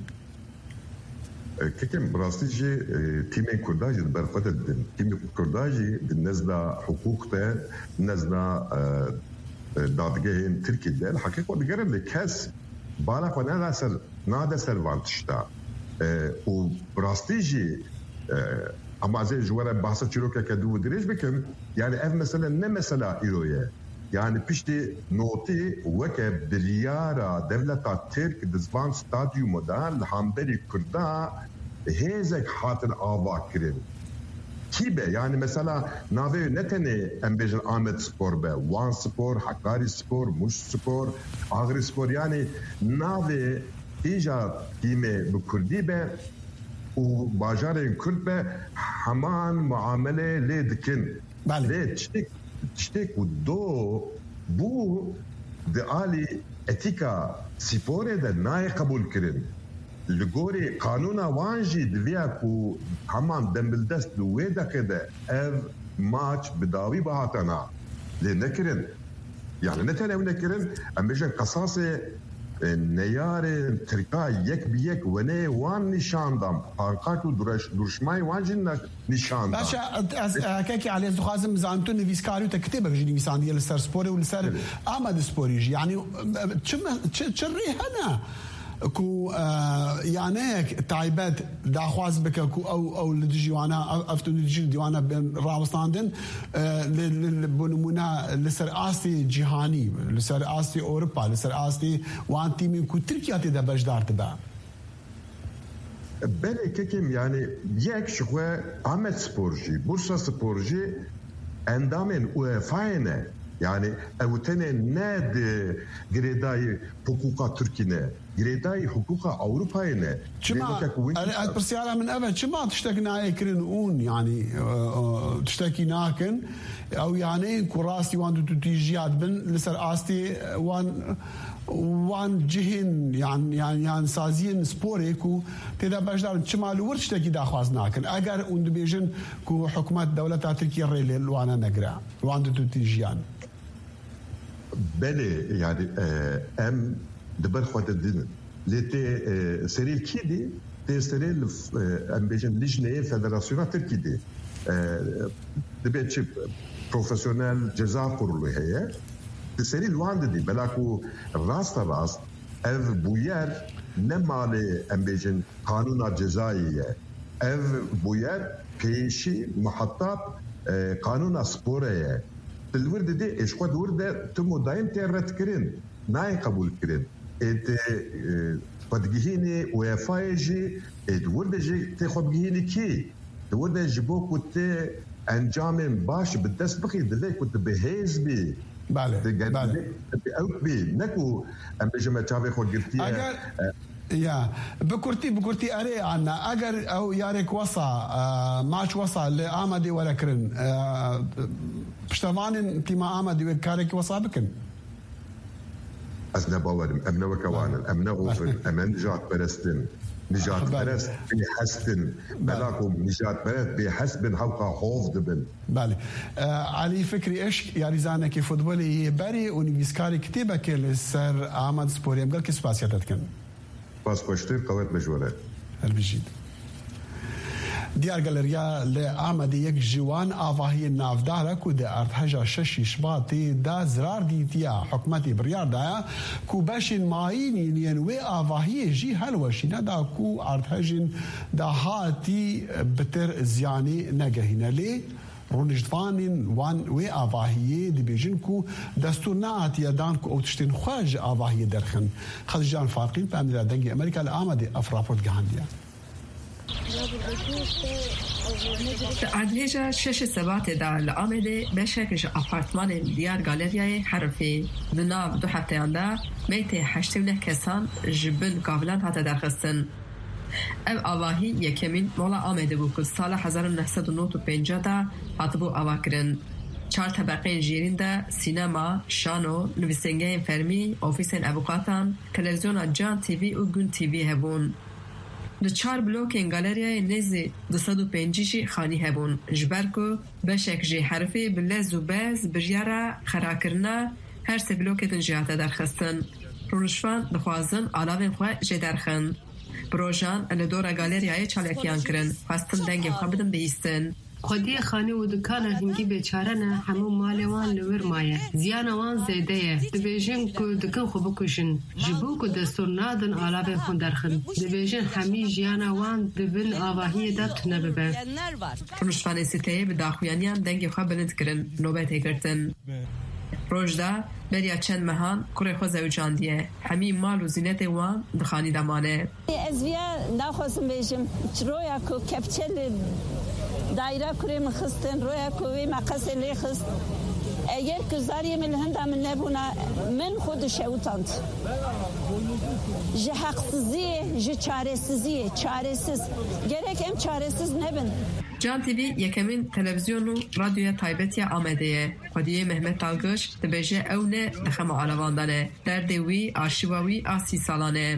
كيكم براستيجي تيمين كرداجي برفت الدين تيمين كرداجي بالنسبة حقوقته بالنسبة دادگاهين تركي دل حقيقة دقيقة اللي كاس بالا فانا ناسر نادا سروانتشتا وبراستيجي اما زي جوارا بحثة شروكا كدو دريج بكم يعني اف مثلا نمثلا ايرويا يعني بيشتي نوتي وكب دليارا دولتا ترك دزبان ستاديو مدان لحامبري كردا هيزك حاطن آوا كرين كيبه يعني مثلا ناوي نتني امبيجن آمد سبور به وان سبور حقاري سبور مش سبور آغري سبور يعني ناوي إيجا كيمه بكردي به وباجارين كرد به همان معامله ليدكن ليه تشتك تشتك ودو بو دالي اتيكا سيبوري ده ناي قبول كرين لغوري قانونا وانجي دفياكو همان دمبلدست دويدا كده اف ماتش بداوي بهاتنا لنكرن يعني نتنا ونكرن امجن قصاصي نيار تركا يك بيك وني وان نشاندم حقاقو درش درشماي وانجن نشاندم باشا كاكي علي زخازم زانتوني فيسكاريو تكتبه جيني فيسان ديال السر سبوري والسر اماد سبوري يعني تشري هنا كو يعني تعيبات داخواز بك كو او او لديوانا افتو ديوانا بين راوستاندن لبنمونا لسر اسي جهاني لسر اسي اوروبا لسر اسي وانتي من كو تركيا تدا بجدار تبع بلي كيكم يعني يك شغوه عمل سبورجي بورصه سبورجي اندامن وفاينه يعني اوتنه ناد جريداي حقوق تركيا جريداي حقوق اوروبا شما البرسيالة من ابد شما تشتكنا يكرنون يعني تشتكي ناكن او يعني كراسي وان تتيجيات بن لسر استي وان وان جهن يعني يعني يعني سازين سبوريكو تدا بجدار شما لور تشتكي داخواز ناكن اگر اون بيجن كو حكومه دوله تركيا ريل وانا نقرا وان تتيجيان بله يعني ام دبر خود الدين لتي سريل كيدي تي سريل ام بيجن لجنه فدراسيون تركيدي دبيتش بروفيسيونيل جزاء كورلو هي سريل واندي بلاكو راست راست اف بوير نمالي ام بيجن قانون جزائيه اف بوير بيشي محطات قانون سبوريه الورد دي ايش قد ورد تمو دايم تيرت كرين ناي قبول كرين ات قد جهيني ويفايجي ات ورد جي تاخد جهيني كي ورد جيبو كنت انجام باش بالدس بخي دلي كنت بهيز بي بالي بالي اوت بي نكو ام بيجما تشافي خود قلتي يا بكرتي بكرتي اري عنا اجر او يارك وصا آه ماتش وصا لامدي ولا كرن آه بشتمان انت ما امدي كارك وصا بكن ازنا باورم امنا وكوان امنا غفر امنا نجات برستن نجات برست بحسن بلاكم نجات برست بحسب حوقا خوف دبن بالي آه علي فكري ايش يا ريزانا كي فوتبولي بري ونبيسكاري كتيبك للسر احمد سبوريم قال كي سباسياتك باس خوشتر قوات مجوره البجيد ديار گالریا لعمد یک جوان آواهی نافدار کو ده ارتحجا شش شباطی دا زرار دیتیا حکمتی بریار دایا کو باشین ماینی نینوی آواهی جی هلوشینا دا کو ارتحجن دا هاتی بتر زیانی نگهینه لی ڕۆنیشتوانین وان وێ ئاڤاهیە دەبێژن و دەستور ناتیەدان و ئەو تشتین خۆش ئاڤاهیە دەرخن خەزیجان فارقین پامدرا دەنگی ئەمریکا لە ئامادە ئەفراپۆرت گەهاندیە. عدلێژە شش سەباتێ دا لە ئامێدێ بەشێکش ئاپارتمانên دیار گالeriayê Herifê di nav du hefteyan de mêtê heştê û neh kesan ji bin gavilan hate derxistin. Ev avahî yekemîn mola Amêdê bû ku sala hezar û neh sed û nod û pêncî de hatibû avakirin. Çar tebeqên jêrîn de sînema, şano, nivîsingehên fermî, ofîsên evokatan, televizyona Can T V û Gün T V hebûn. Di çar blokên galeriyayê nêzî du sed û pêncî jî xanî hebûn ji ber ku beşek jê Herifê bi lez û bez biryara xerakirina her sê blokê din jî hate derxistin. Rûnişvan dixwazin alavên xwe jê derxin. Bi rojan li dora galeriyayê çalekiyan kirin, xwestin dengên xwe bidin bihîstin. خودی خانه و دکان هنگی بیچاره نه همو مال وان لور مایه زیان وان زیده یه دبیجن که دکان خوب کشن جبو که دستور نادن آلابه خون درخن دبیجن همی جیان وان دبن آواهی داد نببه. رونشفان سیتهی به داخویانیان دنگی خواه بلند کرن نوبت گرتن. روزدا بریا چند مهان کره خو زوجاندیه همی مال و زینت وان دخانی دمانه. از ویا نخواستم بیشم چرویا کو کپچل دایره کره مخستن رویا کوی مقص لیخست اگر گزاری من هندم نبونا من خود شوتاند جه حقسزیه جه چارسزیه چارسز gerek em çaresiz nebin. Can T V yekemin televizyon û radyoya taybetiya Amêdê ye. Xwediyê Mehmet Dalgıç dibêje ew ne dixeme alavandan e. Derdê wî arşîva wî a sî salan e.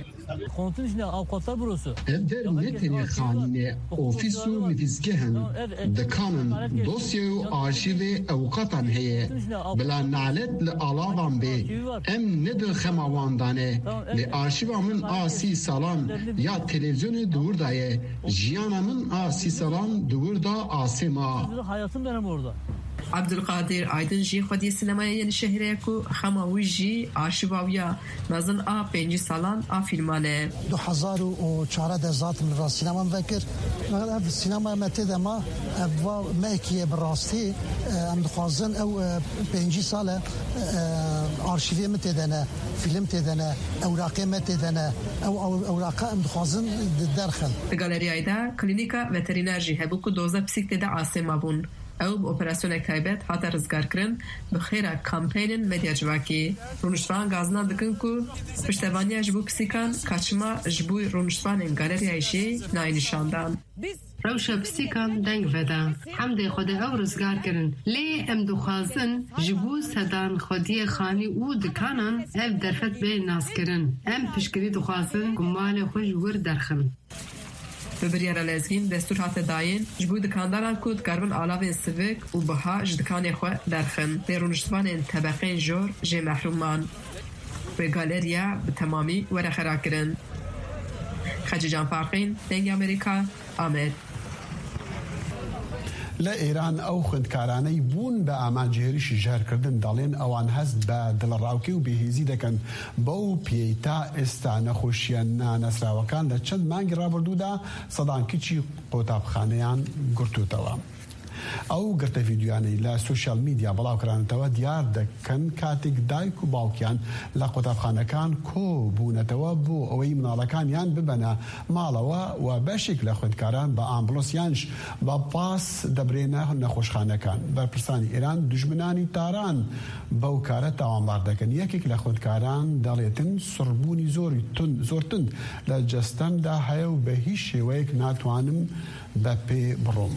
Ev der ne tenê xanîne ofîs û nivîzgehin dikanin dosya û arşîvê ewqatan heye bila nalet li alavan bê em ne dixema wan dane lê arşîva min a sî salan ya televizyonê dûr daye jiyana min a sî salan dûr da asêma. Abdülkadir Aydın jî xwediyê sinemaya Yenişehirê ku xema wî jî arşîva wî ya mezin a pêncî salan a filman e. Du hezar û çare de zatim li rast sîneman vekir. Ev sînema me tê de ma ev va mehekî bi rastî em dixwazin ew pêncî sal e arşîvê me tê de ne, film tê de ne, ewraqê me tê de ne, ew ewraqa em dixwazin derxin. Di galeriyayê de klînîka veterîner jî hebû ku doza psîk tê de asêma bûn. Ew bi operasyonek taybet hate rizgarkirin bi xêra kampênên medya civakî. Rûniştvan gazinan dikin ku piştevaniya ji bo pisîkan kaçma ji bo rûniştvanên galeriyayê jî nayê nîşandan. Rewşa pisîkan deng veda. Hemdê xwedê ew rizgar kirin. Lê em dixwazin ji bo sedan xwediyê xanî û dikanan ev derfet bê naskirin. Em piştgirî dixwazin ku malê xwe ji wir derxin. Bi biryara lezgîn destûr hate dayên ji bo dikandaran ku dikarbin alavên sivik û biha ji dikanê xwe derxin. Lê rûniştvanên tebeqên jor jê mehrûman. Wê galeriya bi temamî were xerakirin. Xecican Farqîn, Dengê Amerîka, Amed. لە ئێران ئەو خوندکارانەی بوون بە ئامانجێریشی ژەرکردن دەڵێن ئەوان هەست بە دڵڕاوکێ و بێهێزی دەکەن بەو پێی تا ئێستا نەخۆشیە نانەسراوەکان لە چەند مانگی ڕابردوودا سەدان کچی قۆتابخانەیان گرتوتەوە. ئەو گرتە ڤیدیویانەی لە سوشیال میدیا بەڵاوکرانەتەوە دیار دەکەن کاتێک دایک و باوکیان لە قۆتابخانەکان کۆ بوونەتەوە بۆ ئەوەی مناڵەکانیان ببەنە ماڵەوە و بەشێک لە خوێندکاران بە ئامبولۆسیانش بە پاس دەبرێنە نەخۆشخانەکان. بەرپرسانی ئێران دوژمنانی تاران بەو کارە تاوانبار دەکەن. یەکێک لە خوێندکاران دەڵێتن سڕبوونی زۆری زۆر تند لە جەستەمدا هەیە و بە هیچ شێوەیەک ناتوانم بە پێ بڕۆم.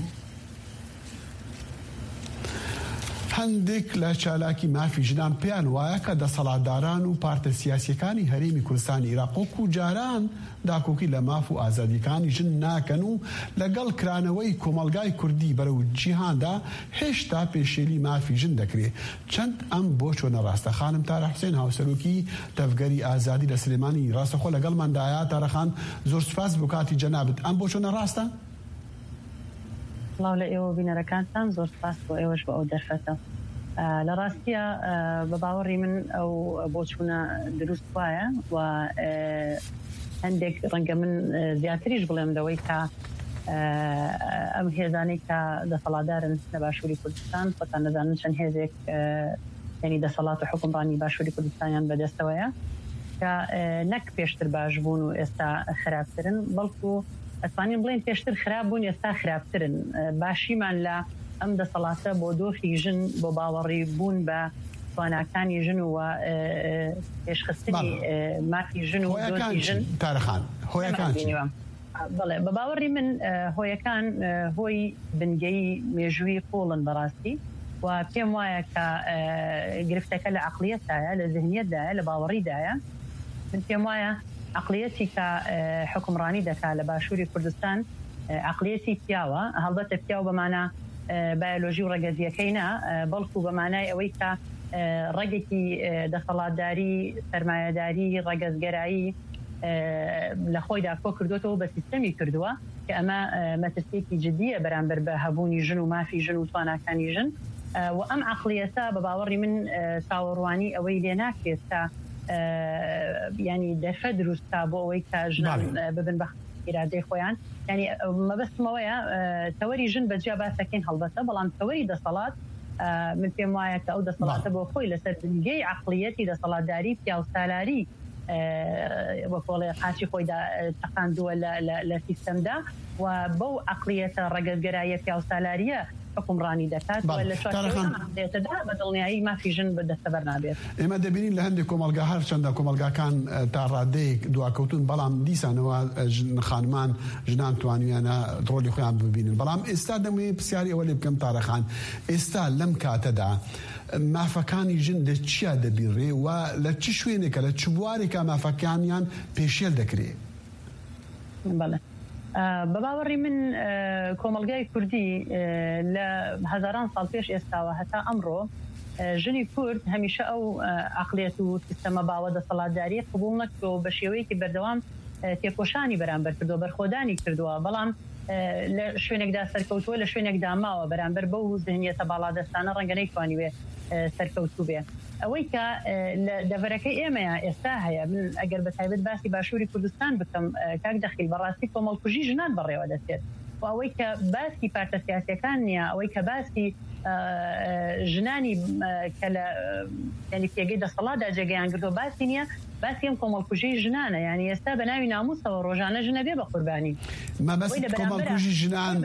هەندێک لە چالاکی مافی ژنان پێیان وایە کە دەسەڵاتداران و پارتە سیاسیەکانی هەرێمی کوردستانی عێراق وەکو جاران داکۆکی لە ماف و ئازادیەکانی ژن ناکەن و لەگەڵ کرانەوەی کۆمەلگای کوردی بەرەو جیهاندا هێشتا پێشێلی مافی ژن دەکرێت. چەند ئەم بۆ چۆنە ڕاستە؟ خانم تارە حوسێن هاوسەرۆکی تەفگەری ئازادی لە سلێمانی ڕاستەخۆ لەگەڵماندایە. تارەخان زۆر سوپاس بۆ کاتی جەنابەت. ئەم بۆ چۆنە ڕاستە؟ وڵاو لە ئێوە بینەرەکانتان زۆر سپاس بۆ ئێوەش بە ئەو دەرفەتە. لە ڕاستیە بە باوەڕی من ئەو بۆ چوونە دروست وایە و هەندێک ڕەنگە من زیاتریش بڵێم لەوەی کە ئەم هێزانەی کە دەسەڵاتدارن لە باشووری کوردستان خۆتان نەزانن چەند هێزێک یعنی دەسەڵات و حکومڕانی باشووری کوردستانیان بەدەستەوەیە کە نەک پێشتر باش بوون و ئێستا خراپترن بەڵکو ئەتوانین بڵێن پێشتر خراپ بوون ئێستا خراپترن باشیمان لە ئەم دەسەڵاتە بۆ دۆخی ژن بۆ باوەڕی بوون بە تواناکانی ژن و پێشخستنی مافی ژن و دۆخی ژن تارەخان هۆیەکان بەڵێ بە باوەڕی من هۆیەکان هۆی بنگەی مێژووی قوڵن بەڕاستی و پێم وایە کە گرفتەکە لە عەقلیەتدایە لە ذهنیەتدایە لە باوەڕیدایە من پێم وایە عەقلیەتی کە حکومڕانی دەکات لە باشووری کوردستان عەقلیەتی پیاوە هەڵبەتە پیاو بەمانە بایۆلۆژی و ڕەگەزیەکەی نا بەڵکو بەمانای ئەوەی کە ڕێگێکی دەسەڵاتداری سەرمایەداری ڕەگەزگەرایی لە خۆیدا کۆ کردوێتەوە بە سیستەمی کردووە کە ئەمە مەترسێکی جدیە بەرامبەر بە هەبوونی ژن و مافی ژن و تواناکانی ژن و ئەم عەقلیەتە بە باوەڕی من چاوەڕوانی ئەوەی لێ ناکرێت تا ینی دەرفە دروستتا بۆ ئەوەی کە ژنان ببن بە ئیرادەی خۆیان ینی مەبەستمەوەیە تەوەری ژن بەجیا باسەکەین هەڵبەتە بەڵام تەوەری دەسەڵات من پێم وایە کە ئەو دەسەڵاتە بۆ خۆی لەسەر بنگەی عەقلیەتی دەسەڵاتداری پیاوسالاری وەکۆڵێ قاچی خۆیدا تەقاندووە لە سیستەمدا و بەو عەقلیەتە ڕەگەزگەراییە پیاوسالاریە حکومڕانی دەکات لە چوارچێوەیەدا بە دڵنیایی مافی ژن بەدەستەبەر نابێت. ئێمە دەبینین لە هەندێک کۆمەلگا هەر چەندە کۆمەلگاکان تا ڕادەیەک دواکەوتون بەڵام دیسانەوە خانمان ژنان توانویانە ڕۆلی خۆیان ببینن بەڵام ئێستا دەموێ پرسیاری ئەوە لێ بکەم تارەخان ئێستا لەم کاتەدا مافەکانی ژن لە چیا دەبیڕێ و لە چ شوێنێکە لە چ بوارێکە مافەکانیان پێشێل دەکرێت؟ بەڵێ بە باوەڕی من کۆمەلگای کوردی لە هەزاران ساڵ پێش ئێستاوە هەتا ئەمڕۆ ژنی کورد هەمیشە ئەو عەقلیەت و سیستەمە باوە دەسەڵاتداری قبوڵ نەکردەوە بە شێوەیەکی بەردەوام تێکۆشانی بەرامبەر کردووە بەرخۆدانی کردووە بەڵام لە شوێنێکدا سەرکەوتووە لە شوێنێکدا ماوە بەرامبەر بەو ذهنیەتە باڵادەستانە ڕەنگە نەیتوانیوێ سەرکەوتوو بێ ئەوەی کە لە دەڤەرەکەی ئێمەیە ئێستا هەیە من ئەگەر بە تایبەت باسی باشووری کوردستان بکەم کاک دەخیل بەڕاستی کۆمەڵکوژی ژنان بەڕێوە دەچێت و ئەوەی کە باسی پارتە سیاسیەکان نییە ئەوەی کە باسی ژنانی کە لە ینی پێگەی دەسەڵاتدا جێگەیان کردووە باسی نییە باسی ئەم کۆمەڵکوژی ژنانە یعنی ئێستا بە ناوی ناموسەوە ڕۆژانە ژنە بێ بە قوربانی مەبەست کۆمەڵکوژی ژنان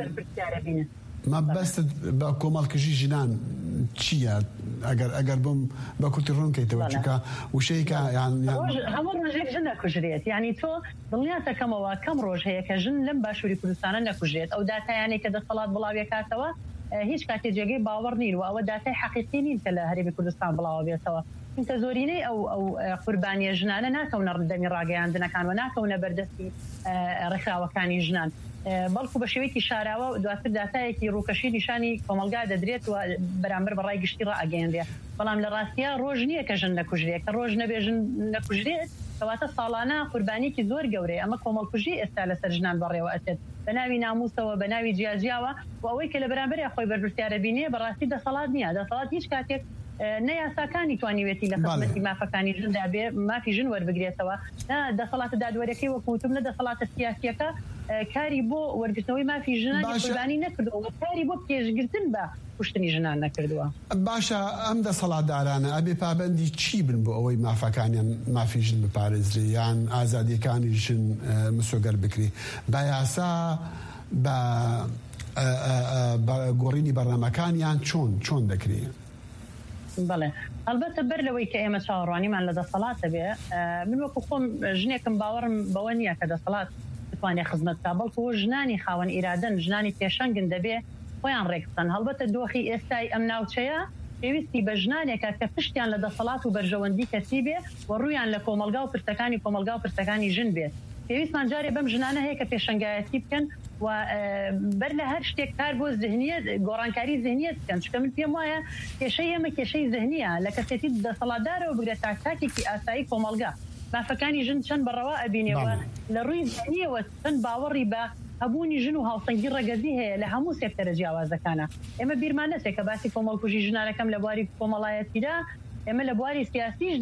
مەبەستت بە کۆمەڵکوژی ژنان چییە ئەگەر ئەگەر بم بە کورتی ڕوونکەیتەوە چکە وشەیەکە هەموو ڕۆژێک ژن نەکوژرێت یعنی تۆ دڵنیاتەکەمەوە کەم ڕۆژ هەیە کە ژن لەم باشووری کوردستانە نەکوژرێت ئەو داتایانەی کە دەسەڵات بڵاوێکاتەوە هیچ کاتێ جێگەی باوەڕ نین و ئەوە داتای حەقیقی نین کە لە هەرێمی کوردستان بڵاوە بێتەوە چونکە زۆرینەی ئەو ئەو قوربانیە ژنانە ناکەونە دەمی ڕاگەیاندنەکان و ناکەونە بەردەستی ڕێکخراوەکانی ژنان بەڵکو بە شێوەیەکی شاراوە دواتر داتایەکی ڕووکەشی نیشانی کۆمەلگا دەدرێت و بەرامبەر بەڕای گشتی ڕائگەیەندێ بەڵام لە ڕاستیە ڕۆژ نییە کە ژن نەکوژرێت کە ڕۆژ نەبێ ژن نەکوژرێت کەواتە ساڵانە قوربانیەکی زۆر گەورەیە ئەمە کۆمەڵکوژی ئێستا لەسەر ژنان بەڕێوە ئەچێت بە ناوی ناموسەوە بە ناوی جیاجیاوە و ئەوەی کە لە بەرامبەری خۆی بەرپرسیارە بینێ بەڕاستی دەسەڵات نییە دەسەڵات هیچ کاتێک نەیاساکانی توانیوێتی لە خزمەتی مافەکانی ژندا بێ مافی ژن وەربگرێتەوە دەسەڵاتە دادوەرەکەی وەکوتم لە دەسەڵاتە سیاسیەکە کاری بۆ وەرگرتنەوەی مافی ژنانی قوربانی نەکردەوە کاری بۆ پێشگرتن بە کوشتنی ژنان نەکردووە. باشە ئەم دەسەڵاتدارانە ئەبێ پابەندی چی بن بۆ ئەوەی مافەکانیان مافی ژن بپارێزرێ یان ئازادیەکانی ژن مسۆگەر بکرێ بە یاسا بە گۆڕینی بەرنامەکانیان چۆن چۆن دەکرێت؟ بەڵێ ئەلبەتە بەر لەوەی کە ئێمە چاوەڕوانیمان لە دەسەڵاتە بێ من وەکو خۆم ژنێکم باوەڕم بەوە نییە کە دەسەڵات بتوانێت خزمەتکە بەڵکو ژنانی خاوەن ئیرادەن ژنانی پێشەنگن دەبێ خۆیان ڕێکسن هەڵبەتە دۆخی ئێستای ئەم ناوچەیە پێویستی بە ژنانێکە کە پشتیان لە دەسەڵات و بەرژەوەندی کەسی بێ و ڕوویان لە کۆمەلگا و پرسەکانی کۆمەلگا و پرسەکانی ژن بێت پێویستمان جارێ بەم ژنانە هەیە کە پێشەنگایەتی بکەن و بەر لە هەر شتێک کار بۆ زهنیەت گۆڕانکاری زهنیەت بکەن چکە من پێم وایە کێشەی ئێمە کێشەی زهنیە لە کەسێتی دەسەڵاتدارەوە بگرێت تاکتاکێکی ئاسایی کۆمەلگا مافەکانی ژن چەند بەڕەوا ئەبینێەوە لە ڕووی زهنیەوە چەند باوەڕی بە هەبوونی ژن و هاوسەنگی ڕەگەزی هەیە لە هەموو سێکتەرە جیاوازەکانە ئێمە بیرمان نەچێت کە باسی کۆمەڵکوژی ژنانەکەم لە بواری کۆمەڵایەتیدا ئێمە لە بواری سیاسیشدا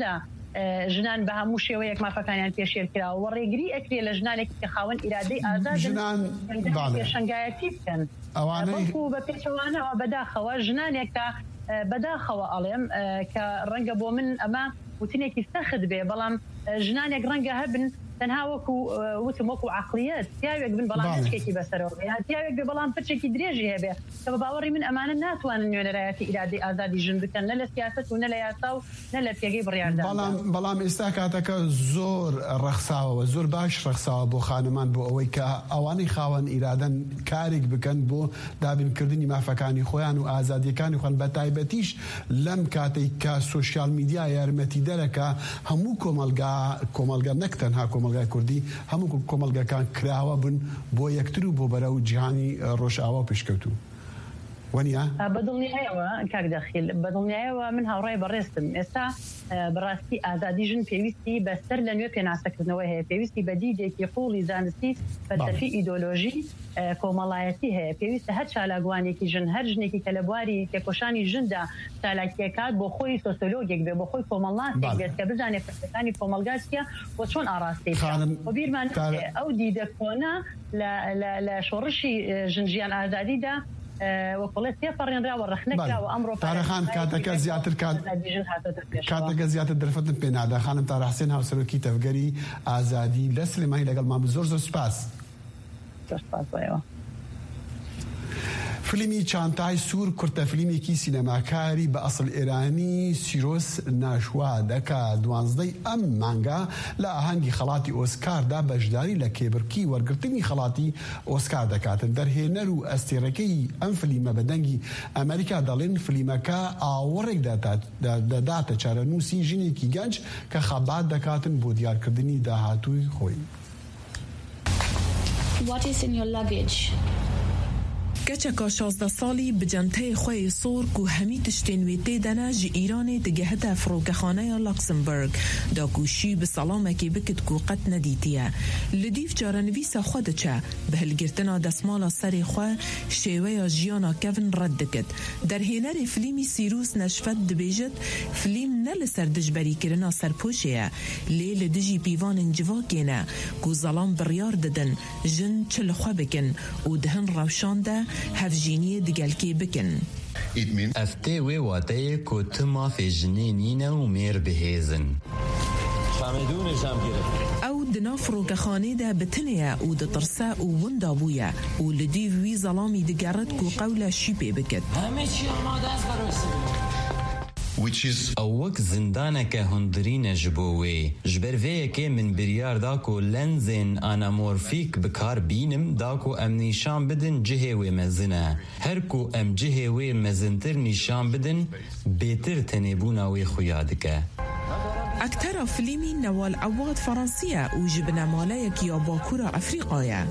ژنان بە هەموو شێوەیەک مافەکانیان پێشێر کراوە و ڕێگری ئەکرێ لە ژنانێکی کە خاوەن ئیرادەی ئازاد پێشنگایەتی بکەن بەڵکو بە پێچەوانەوە بەداخەوە ژنانێک کە بەداخەوە ئەڵێم کە ڕەنگە بۆ من ئەمە وتنێکی سەخت بێ بەڵام ژنانێک ڕەنگە هەبن تەنها وەکو وتم وەکو عقلیەت پیاوێک بن بەڵام هیچکێکی بەسەرەوە پیاوێک بێ بەڵام پرچێکی درێژی هەبێ کە بە باوەڕی من ئەمانە ناتوانن نوێنەرایەتی ئیرادەی ئازادی ژن بکەن نە لە سیاست و نە لە یاسا و نە لە پێگەی بڕیاردا بەڵام ئێستا کاتەکە زۆر ڕەخساوە زۆر باش ڕەخساوە بۆ خانمان بۆ ئەوەی کە ئەوانەی خاوەن ئیرادەن کارێک بکەن بۆ دابینکردنی مافەکانی خۆیان و ئازادیەکانی خۆیان بە تایبەتیش لەم کاتێک کە سوشیال میدیا یارمەتی دەرەکە هەموو کۆمەلگا کۆمەلگا نەکتەنها کۆمەلگای کوردی هەموو کۆمەلگەکان کراوە بن بۆ یەکتر و بۆ بەرەو جیهانی ڕۆژئاوا پێشکەوتوو وەنیا بەدڵنیایەوە کاک دەخیل بەدڵنیایەوە من هاوڕێی بەڕێستم ئێستا بەڕاستی ئازادی ژن پێویستی بەسەر لە نوێ پێناسەکردنەوە هەیە پێویستی بە دیدێکی قوڵی زانستی فەلسەفی ئیدۆلۆژی کۆمەڵایەتی هەیە پێویستە هەر چالاکوانێکی ژن هەر ژنێکی کە لە بواری تێکۆشانی ژندا چالاکیەکات بۆ خۆی سۆسیۆلۆگێک بێ بۆ خۆی کۆمەڵناسێک بێت کە بزانێت فەرسەکانی کۆمەلگاچیە بۆ چۆن ئاڕاستی بۆ بیرمان ئەو دیدە کۆنا لە شۆڕشی ژنجیان ئازادیدا وەکڵێت تێپەڕێنراوە ڕەخنەکراوە ئەمڕۆ تارەخان کاتەکە زیاتر کاتەکە زیاتر دەرفەتم پێ نادا خانم تارەحسێن هاوسەرۆکی تەفگەری ئازادی لە سلێمانی لەگەڵمان زۆر زۆر سپاس فیلمی چانتای سوور کورتە فیلمێکی سینەماکاری بە ئەسڵ ئێرانی سیرۆس ناشوا دەکا دوانزدەی ئەم مانگا لە ئاهەنگی خەڵاتی ئۆسکاردا بەشداری لە کێبرکی وەرگرتنی خەڵاتی ئۆسکار دەکاتن دەرهێنەر و ئەستێرەکەی ئەم فیلمە بەدەنگی ئەمریکا دەڵێن فیلمەکە ئاوەڕێک دەداتە چارەنووسی ژنێکی گەنج کە خەبات دەکاتن بۆ دیارکردنی داهاتووی خۆی. What is in your luggage? کەچەکە شازدە ساڵی بجەنتەی خۆی سۆر و هەمی تشتێن وێ تێدەنە ji ئیرانê digehete firokexaneya Luxemburg da ku şî bi salamekê bikit ku qet nedîtiye. Li dîv carenivîsa xwe diçe bi hilgirtina desmala serê xwe şêweya jiyana kevin red dikit. Derhênerê filîmî Sîrûs Neşfet dibêjit filîm ne li ser dijberîkirina serpoşê ye lê li dijî pîvanên civakê ne ku zalam biryar didin jin çi li xwe bikin û dihin rewşan de hevjîniyê digelkê bikin. Eftê wê wateyê ku tu mafê jinê nîne û mêr bihêzin. Ew di nav firokexanê de bitinê ye û ditirse û winda bûye û li dîv wî zalamî digerit ku qewle şî pê bikit. Ew wek zindaneke hundirîn e ji bo wê. Ji ber vê yekê min biryar da ku lenzên anamorfîk bi kar bînim da ku em nîşan bidin cihê wê mezin e. Her ku em cihê wê mezintir nîşan bidin, bêtir tenêbûna wê xuya dike. Aktera filîmî Newal Awad Fransî ye û ji binemaleyekî ya Bakûra Efrîqayê.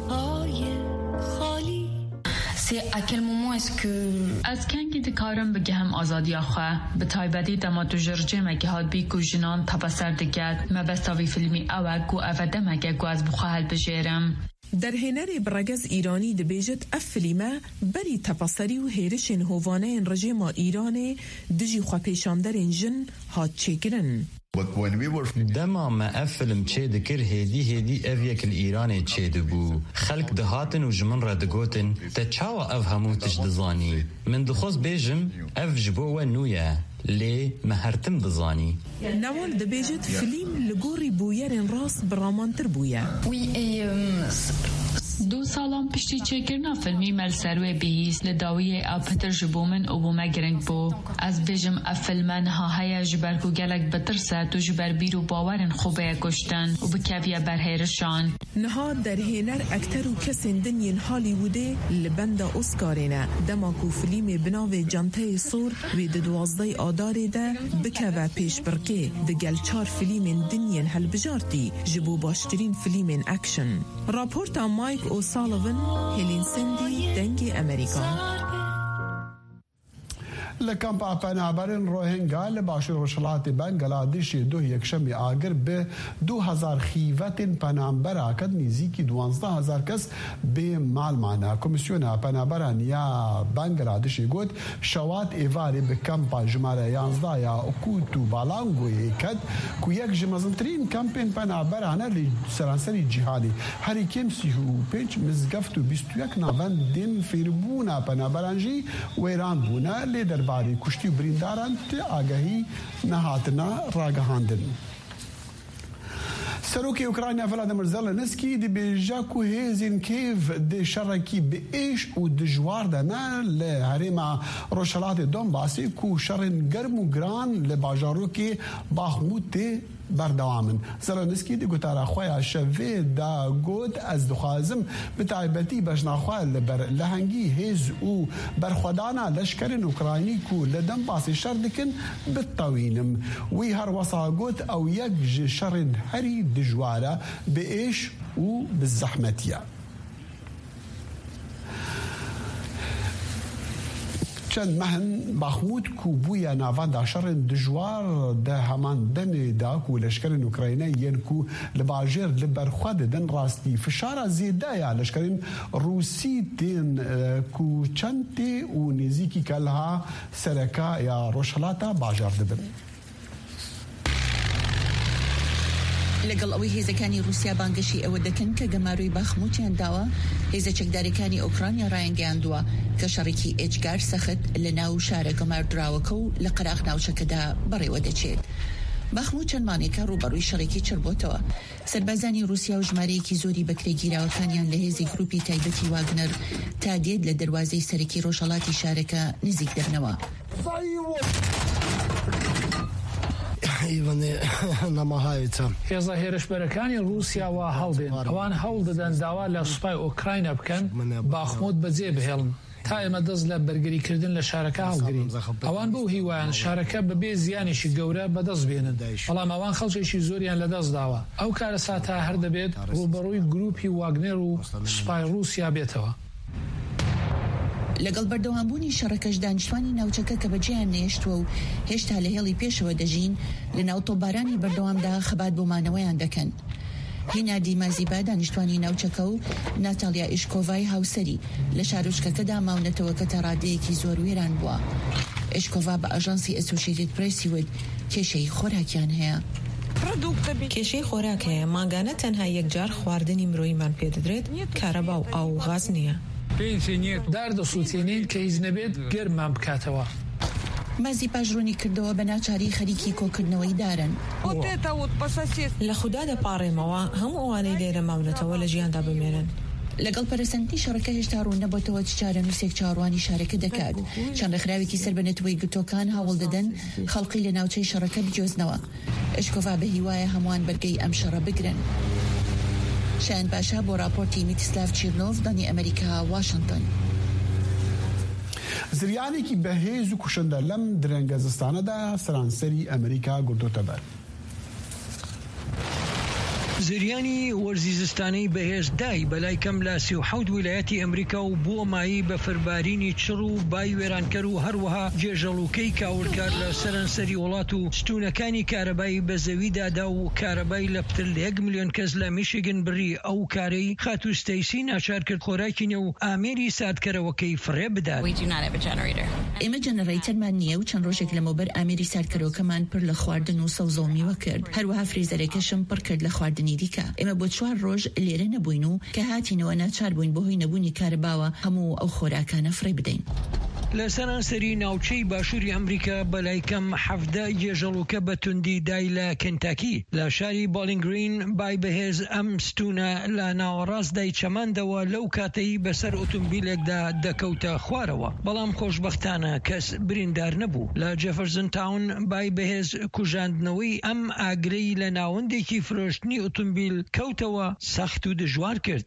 از کنگی دکارم بگهم آزادی آخوا به تایبدی دما تو جرجمه که هاد بی کو جنان تبسر دگد مبستاوی فیلمی اوه گو اوه دمگه گو از بخواهل بجیرم. درهێنەرê bi regez îranî dibêjit ev filîme berî tepasserî û hêrişên hovaneyên rejêma Îranê dijî xwepêşanderên jin hat çêkirin. Dema me ev film çê dikir hêdî hêdî ev yek li Îranê çê dibû. Xelk dihatin û ji min re digotin te çawa ev hemû tişt dizanî. Min dixwast bêjim ev ji bo we nû ye lê me hertim dizanî. Newal dibêjit filîm li gorî bûyerên rast bi ramantir bûye. دو سالان پشتی چکرنا فیلمی مل سروی بیهیس لداویه او پتر جبو من او بو مگرنگ بو. از بیجم افلمن ها هیا جبر کو گلک بترسه تو جبر بیرو باورن خوبه کشتن و بکویه برهیرشان. نها درهێنەر ئەکتەر و کەسên dinyên Hollywoodê li benda Oscarê dema ku filîmê bi navê Canteyê Sor wê di duwazdehê Adarê de bikeve pêşbirkê digel çar filîmên dinyên helbijartî ji bo baştirîn filîmên action. Raporta Mike O'Sullivan, Helen Sandy, dengê Amerîka. لە کەمپا پەنابەرن ڕۆهینگا لە باشوور ڕۆژهەڵاتی بەنگەلادێشی دۆ یەکشەمی ئاگر بە دو هەزار خیڤەتên پەنابەرا کەت نزیکی دوانزدە هەزار کەس بێ مالمانە. کۆمیسیۆنا پەنابەران یا بەنگەلادێشی گوت شەوات ئێوارێ بە کەمپا ژمارە یانزدە یا ئۆکوت و باڵانگۆیە کەت کو یەک ji mezintirîn kampên penaberan e li seranserî cîhanî herî kêm sî û pênc mizgeft û bîst û yek navendên fêrbûna penaberan jî wêran bûne lê derbarê kuştî û birîndaran tê agahî nehatine ragihandin. Serokê Ukrayna Volodymyr Zelenskî dibêje ku hêzên Kiev dê şerekî bi êş û dijwar de ne li herêma Rojhilatê Donbasê ku şerên germ û giran li bajarokê Baxmûtê berdewamın. Zelenskî di gotara xwe ya şevê da got ez dixwazim bi taybetî bejnaxwe li ber lehengî hêz û berxwedana leşkerên Ukraynî ku li Donbasê şer dikin bitewînim. Wî her wesa got ew yek ji şerên herî dijwar e bi êş û bi zehmetiye. Çend mehin Baxmût ku bûye navenda şerên dijwar de heman demê da ku leşkerên Ukraynayê yên ku li bajêr li ber xwe didin rastî fişara zêde ya leşkerên Rûsî tên ku çend tê û nêzîkî kelha sereka ya Rojhilata bajar dibin. لەگەڵ ئەوەی هێزەکانی رووسیا بانگەشی ئەوە دەکەن کە گەماروی باخموتیان داوە هێزە چەکدارەکانی ئۆکرانیا ڕایانگەیاندووە کە شەڕێکی ئێجگار سەخت لە ناو شارە گەماردراوەکە و لە قەراغ ناوچەکەدا بەڕێوە دەچێت. باخموت چەند مانێکە ڕوبەڕووی شەڕێکی چربۆتەوە. سەربازانی رووسیا و ژمارەیەکی زۆری بەکرێگیراوەکانیان لە هێزی گروپی تایبەتی واگنەر تا دێت لە دەواازەی سەرەکی ڕۆژهەڵاتی شارەکە نزیک دەبنەوە. هێزە هێرشبەرەکانی رووسیا وا هەڵدێن ئەوان هەوڵ دەدەن داوا لە سوپای ئۆکراینە بکەن باخموت بەجێ بهێڵن تا ئێمە دەست لە بەرگریکردن لە شارەکە هەڵگرین. ئەوان بەو هیوایان شارەکە بەبێ زیانێکی گەورە بەدەست بێنن بەڵام ئەوان خەڵکێکی زۆریان لەدەست داوە. ئەو کارە ساتا هەر دەبێت ڕوبەڕووی گروپی واگنێر و سوپای رووسیا بێتەوە. لەگەڵ بەردەوامبوونی شەڕەکەش دانیشتوانی ناوچەکە کە بەجێیان نێشتووە و هێشتا لە هێڵی پێشەوە دەژین لە ناو تۆپبارانی بەردەوامدا خەبات بۆمانەوەیان دەکەن. هینا دیمازیبا دانیشتوانی ناوچەکە و ناتالیا ئیشکۆڤای هاوسەری لە شارۆچکەکەدا ماونەتەوە کە تەڕادەیەکی زۆر وێران بووە. ئیشکۆڤا بە ئاژانسی ئەسۆشیێتد پرێسی وت کێشەی خۆراکیان هەیە. کێشەی خۆراک هەیە ماگانە تەنها یەکجار خواردنی مرۆیمان پێدەدرێت کارەبا و ئاو و غاز نییە. داردەسووتێنین کە هیچ نەبێت گەرمان بکاتەوە. مازی پاژڕوونی کردەوە بە ناچاری خەریکی کۆکردنەوەی دارن. لە خوددا دەپاڕێمەوە هەموو ئەوانەی لێرە ماونەتەوە لە ژیاندا بمێنن. لەگەڵ پەرسەندی شەڕەکە هێشتا ڕوون نەبووتەوە چ چارە نووسێک چاڕوانی شارەکە دەکات. چەند ڕێکخراوێکی سەر بە نەتەوەی گرتۆکان هەوڵ دەدەن خەڵقی لە ناوچەی شەڕەکە بجۆزنەوە. ئیشکۆڤا بە هیوایە هەمووان بەرگەی ئەم شەڕە بگرن. شایان باشا بۆ راپۆرتی میتیسلاف چیرنۆڤ دانی ئەمریکا واشنگتن. زریانێکی بەهێز و کوشندە لەم درەنگە زستانەدا سەرانسەری ئەمریکا گردۆتە بەر. زریانی وەرزیزستانەی بەهێز دای بەلای کەم لە سی و حەوت ویلایەتی ئەمریکا و بووە مایی بە فەربارینی چڕ و بای وێرانکەر و هەروەها جێژەڵوکەی کاولکار لە سەرانسەری وڵات و ستوونەکانی کارەبایی بە زەویدادا و کارەبای لە پتر لە یەک ملیۆن کەس لە میشیگن بڕی ئەو کارەی خاتوستەیسی ناچار کرد خۆراکی نێ و ئامێری ساردکەرەوەکەی فڕێ بدات. ئێمە جەنەڕیتەرمان نییە و چەند ڕۆژێک لەمەوبەر ئامێری ساردکەرەوەکەمان پڕ لە خواردن و سەوزە و میوە کرد. هەروەها فرێزەرێکەشم پڕ کرد لە خواردنی دیکە. ئێمە بۆ چوار ڕۆژ لێرە نەبووین و کە هاتینەوە ناچار بووین بۆ هۆی نەبوونی کارەباوە هەموو ئەو خۆراکانە فڕێ بدەین. لە سەرانسەری ناوچەی باشووری ئەمریکا بەلای کەم حەفدە جێژەڵوکە بە توندی دای لە کەنتاکی لە شاری بۆلینگرین بای بەهێز ئەم ستونە لە ناوەڕاستدای چەماندەوە لەو کاتەی بەسەر ئۆتۆمبیلێکدا دەکەوتە خوارەوە بەڵام خۆشبەختانە کەس بریندار نەبوو. لە جەفەرسن تاون بای بەهێز کوژاندنەوەی ئەم ئاگرەی لە ناوەندێکی فرۆشتنی ئۆتۆمبیل کەوتەوە سەخت و دژوار کرد.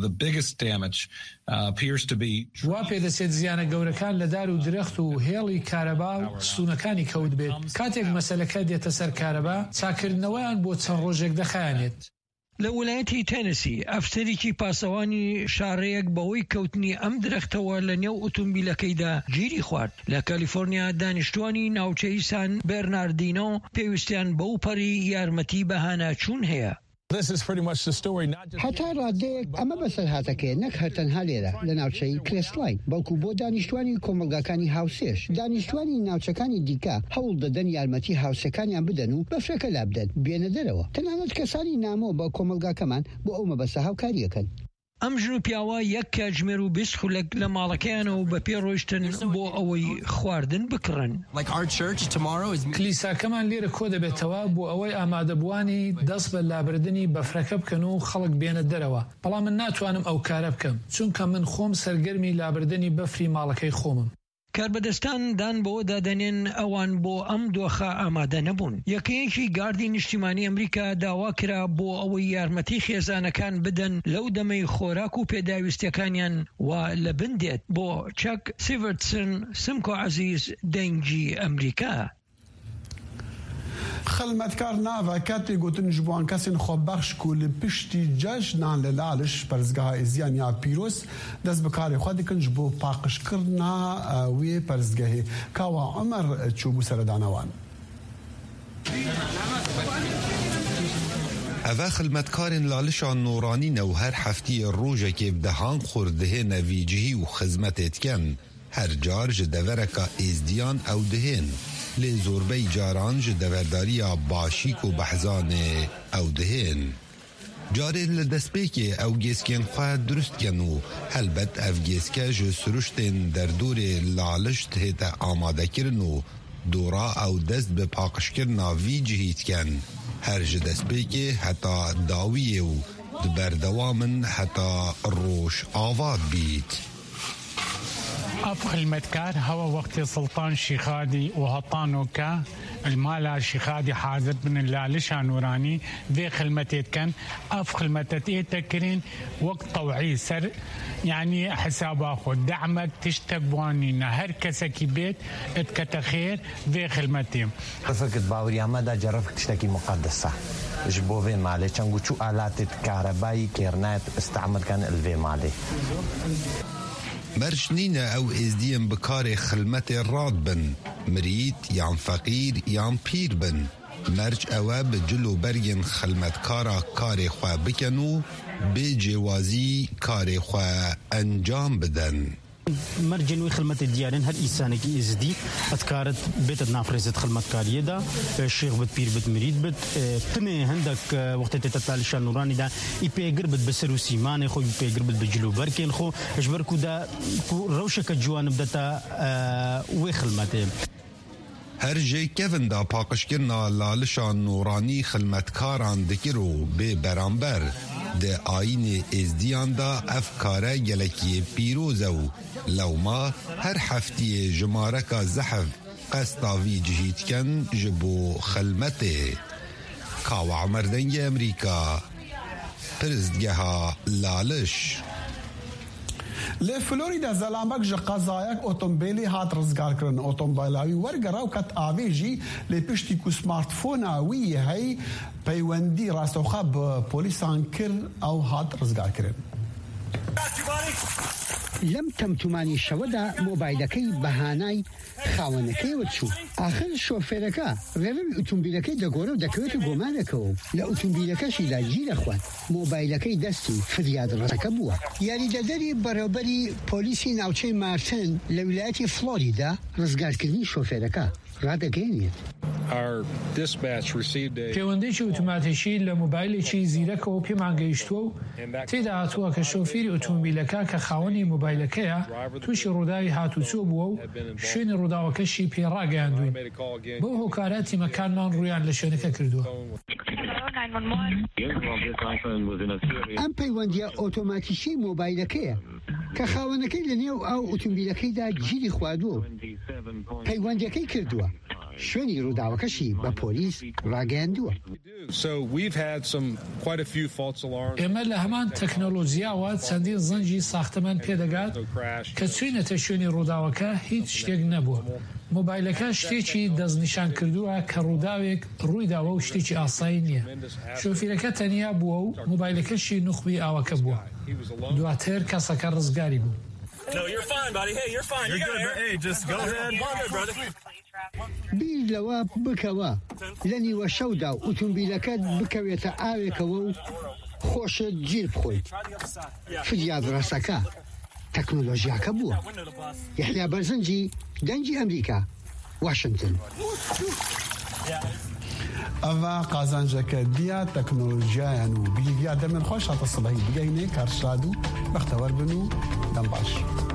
وا پێدەچێت زیانە گەورەکان لە دار و درەخت و هێڵی کارەبا و ستوونەکانی کەوت بێت. کاتێک مەسەلەکە دێتە سەر کارەبا چاکردنەوەیان بۆ چەند ڕۆژێک دەخایەنێت. لە ویلایەتی تێنسی ئەفسەرێکی پاسەوانی شارەیەک بەوەی کەوتنی ئەم درەختەوە لە نێو ئۆتۆمبیلەکەیدا گیری خوارد. لە کالیفۆرنیا دانیشتوانی ناوچەی سان بێرناردینۆ پێویستیان بەو پەری یارمەتی بەهاناچوون هەیە. هەتا ڕادەیەک ئەمە بەسەر هاتەکەی نەک هەرتەنها لێرە لە ناوچەی کرێستلاین بەڵکو بۆ دانیشتوانی کۆمەلگاکانی هاوسێش دانیشتوانی ناوچەکانی دیکە هەوڵ دەدەن یارمەتی هاوسەکانیان بدەن و بەفرەکە لابدەن بێنە دەرەوە. تەنانەت کەسانی نامۆ بە کۆمەلگاکەمان بۆ ئەو مەبەستە هاوکاریەکەن. ئەم ژن و پیاوە یەک کاتژمێر و بیست خولەک لە ماڵەکەیانەوە بە پێ ڕۆیشتن بۆ ئەوەی خواردن بکڕن. کلیساکەمان لێرە کۆ دەبێتەوە بۆ ئەوەی ئامادەبوانی دەست بە لابردنی بەفرەکە بکەن و خەڵک بێنە دەرەوە. بەڵام من ناتوانم ئەو کارە بکەم چونکە من خۆم سەرگەرمی لابردنی بەفری ماڵەکەی خۆمم. کاربەدەستان دان بۆ دادەنێن ئەوان بۆ ئەم دۆخە ئامادە نەبوون. یەکەیەکی گاردی نیشتیمانی ئەمریکا داوا کرا بۆ ئەوەی یارمەتی خێزانەکان بدەن لەو دەمەی خۆراک و پێداویستەکانیان و لە بندێت بۆ چەک سیڤەرتسن سمکۆ عەزیز دەنگی ئەمریکا. خلمتکار ناوە کاتی گوتن ji bo kesên xwebexş ku li piştî cejnan li Laliş Perezgeha Êziyan ya Pîroz dest bi karê xwe dikin ji bo paqijkirina wê perezgehê. Kawa Emer çûbû seredana wan. Ev xilmetkarên Lalişa Noranî ne û her heftiyê rojekê bi dehan xwerdihêne vî cihî û xizmetê dikin. Her car ji devereka êzdiyan ew dihên. لê zorbey caran ji deverdariya başîk û behzanê ew dihên. Carê li destpêkê ew gêskên xwe durust dikin û helbet ev gêske ji siruştên derdorê Laliş dihête amadekirin û dora ew dest bi paqijkirina vî cihî dikin. Her ji destpêkê heta dawiyê û di berdewamin heta roj avad bît. أف خدمتكار هوا وقت سلطان شيخادي وهطانوكا المالا شيخادي حاضر من اللالشة نوراني ذي خدمتت كان أف خدمتت إيه تكرين وقت طوعي سر يعني حساب أخو دعمك تشتقواني نهر كسكي بيت اتكتخير ذي خدمتهم رفقت باوري أمدا جرفك تشتكي مقدسة جبوفي مالي چنگو چو آلات كهربائي كيرنات استعمل كان الفي مالي مرج نینە ئەو ئێزدیان بکارێ خلمەتێ ڕاد بن مریت یان فەقیر یان پیر بن مرج ئەوە بە جلو بەرگن خلمەتکارا کارێ خوا بکەن و بێ جێوازی کارێ خوا ئەنجام بدەن. مرجن وي خدمت ديارن هر انسانك ازدي اتكارت بيت نافرزت خدمت كاريدا الشيخ بت بير بت مريد بت تمي عندك وقت تتالش نوراني دا اي بيغر بت بسر وسيمان خو بيغر بت بجلو بركن خو اجبر كودا روشك جوانب دتا وي خدمت هر جی کevin دا پاقشکرنا لالشان نورانی خدمتکاران دکرو به برانبر ده آین ازدیان دا افکاره گلکی پیروزه و لوما هر هفتی جمارکا زحف قصداوی جهید کن جبو خلمته. کاو عمردنگ امریکا پرزدگها لالش. لی فلوریدا زلامک ج قزایک اتومبیلی هات رزگار کرن اتومبیلاوی ورگراو کت آویجی لی پشتی کو سمارت فون وی هی پیوندی راستوخه به پلیسان کر او هات رزگار کرن. لەم تەمتومانی شەوەدا مۆبایلەکەی بەهانای خاوەنەکەی وەچوو. ئاخر شۆفێرەکە ڕێوەی ئۆتۆمبیلەکەی دەگۆرە و دەکەوێتە گۆمانەکەەوە لە ئۆتۆمبیلەکەشیدا گیرە خوارد. مۆبایلەکەی دەستی فریادڕەکە بووە. یاریدەدەری بەڕێوەبەری پۆلیسی ناوچەی مارتن لە ویلایەتی فلۆریدا ڕزگارکردنی شۆفێرەکە ڕادەگەێنێت. پەیوەندێکی ئۆتۆماتیکی لە مۆبایلێکی زیرەکەەوە پێمان گەیشتووە و تێدا هاتووە کە شۆفێری ئۆتۆمبیلەکە کە خاوەنی مۆبایلەکەیە تووشی ڕووداوی هاتوچۆ بووە و شوێنی ڕووداوەکەشی پێڕاگەیاندوین. بەو هۆکارە تیمەکانمان ڕوویان لە شوێنەکە کردووە. ئەم پەیوەندیە ئۆتۆماتیکی مۆبایلەکەیە کە خاوەنەکەی لە نێو ئەو ئۆتۆمبیلەکەیدا گیری خواردووە پەیوەندیەکەی کردووە. شوێنی ڕووداوەکەشی بە پۆلیس ڕاگەیاندووە. ئێمە لە هەمان تەکنۆلۆژیاوە چەندین زەنجی ساختەمان پێدەگات کە چوینەتە شوێنی ڕووداوەکە هیچ شتێک نەبووە. مۆبایلەکە شتێکی دەستنیشان کردووە کە ڕووداوێک ڕوویداوە و شتێکی ئاسایی نییە. شۆفیرەکە تەنیا بووە و مۆبایلەکەشی نوخبی ئاوەکە بووە. دواتر کەسەکە ڕزگاری بوو. بیر لەوە بکەوە لە نیوە شەودا و ئۆتۆمبیلەکەت بکەوێتە ئاوێکەوە و خۆشت گیر بخۆیت. فریاد ڕاستەکە تەکنۆلۆژیاکە بووە. یحیا بەرزنجی دەنجی ئەمریکا، واشنگتن. ئەوە قازانجەکە دیا تەکنۆلۆژیایان و بیلیا دەمن خۆش هاتە سبەی بگەینێ کارشاد و بەختەوەر بن و دەم باش.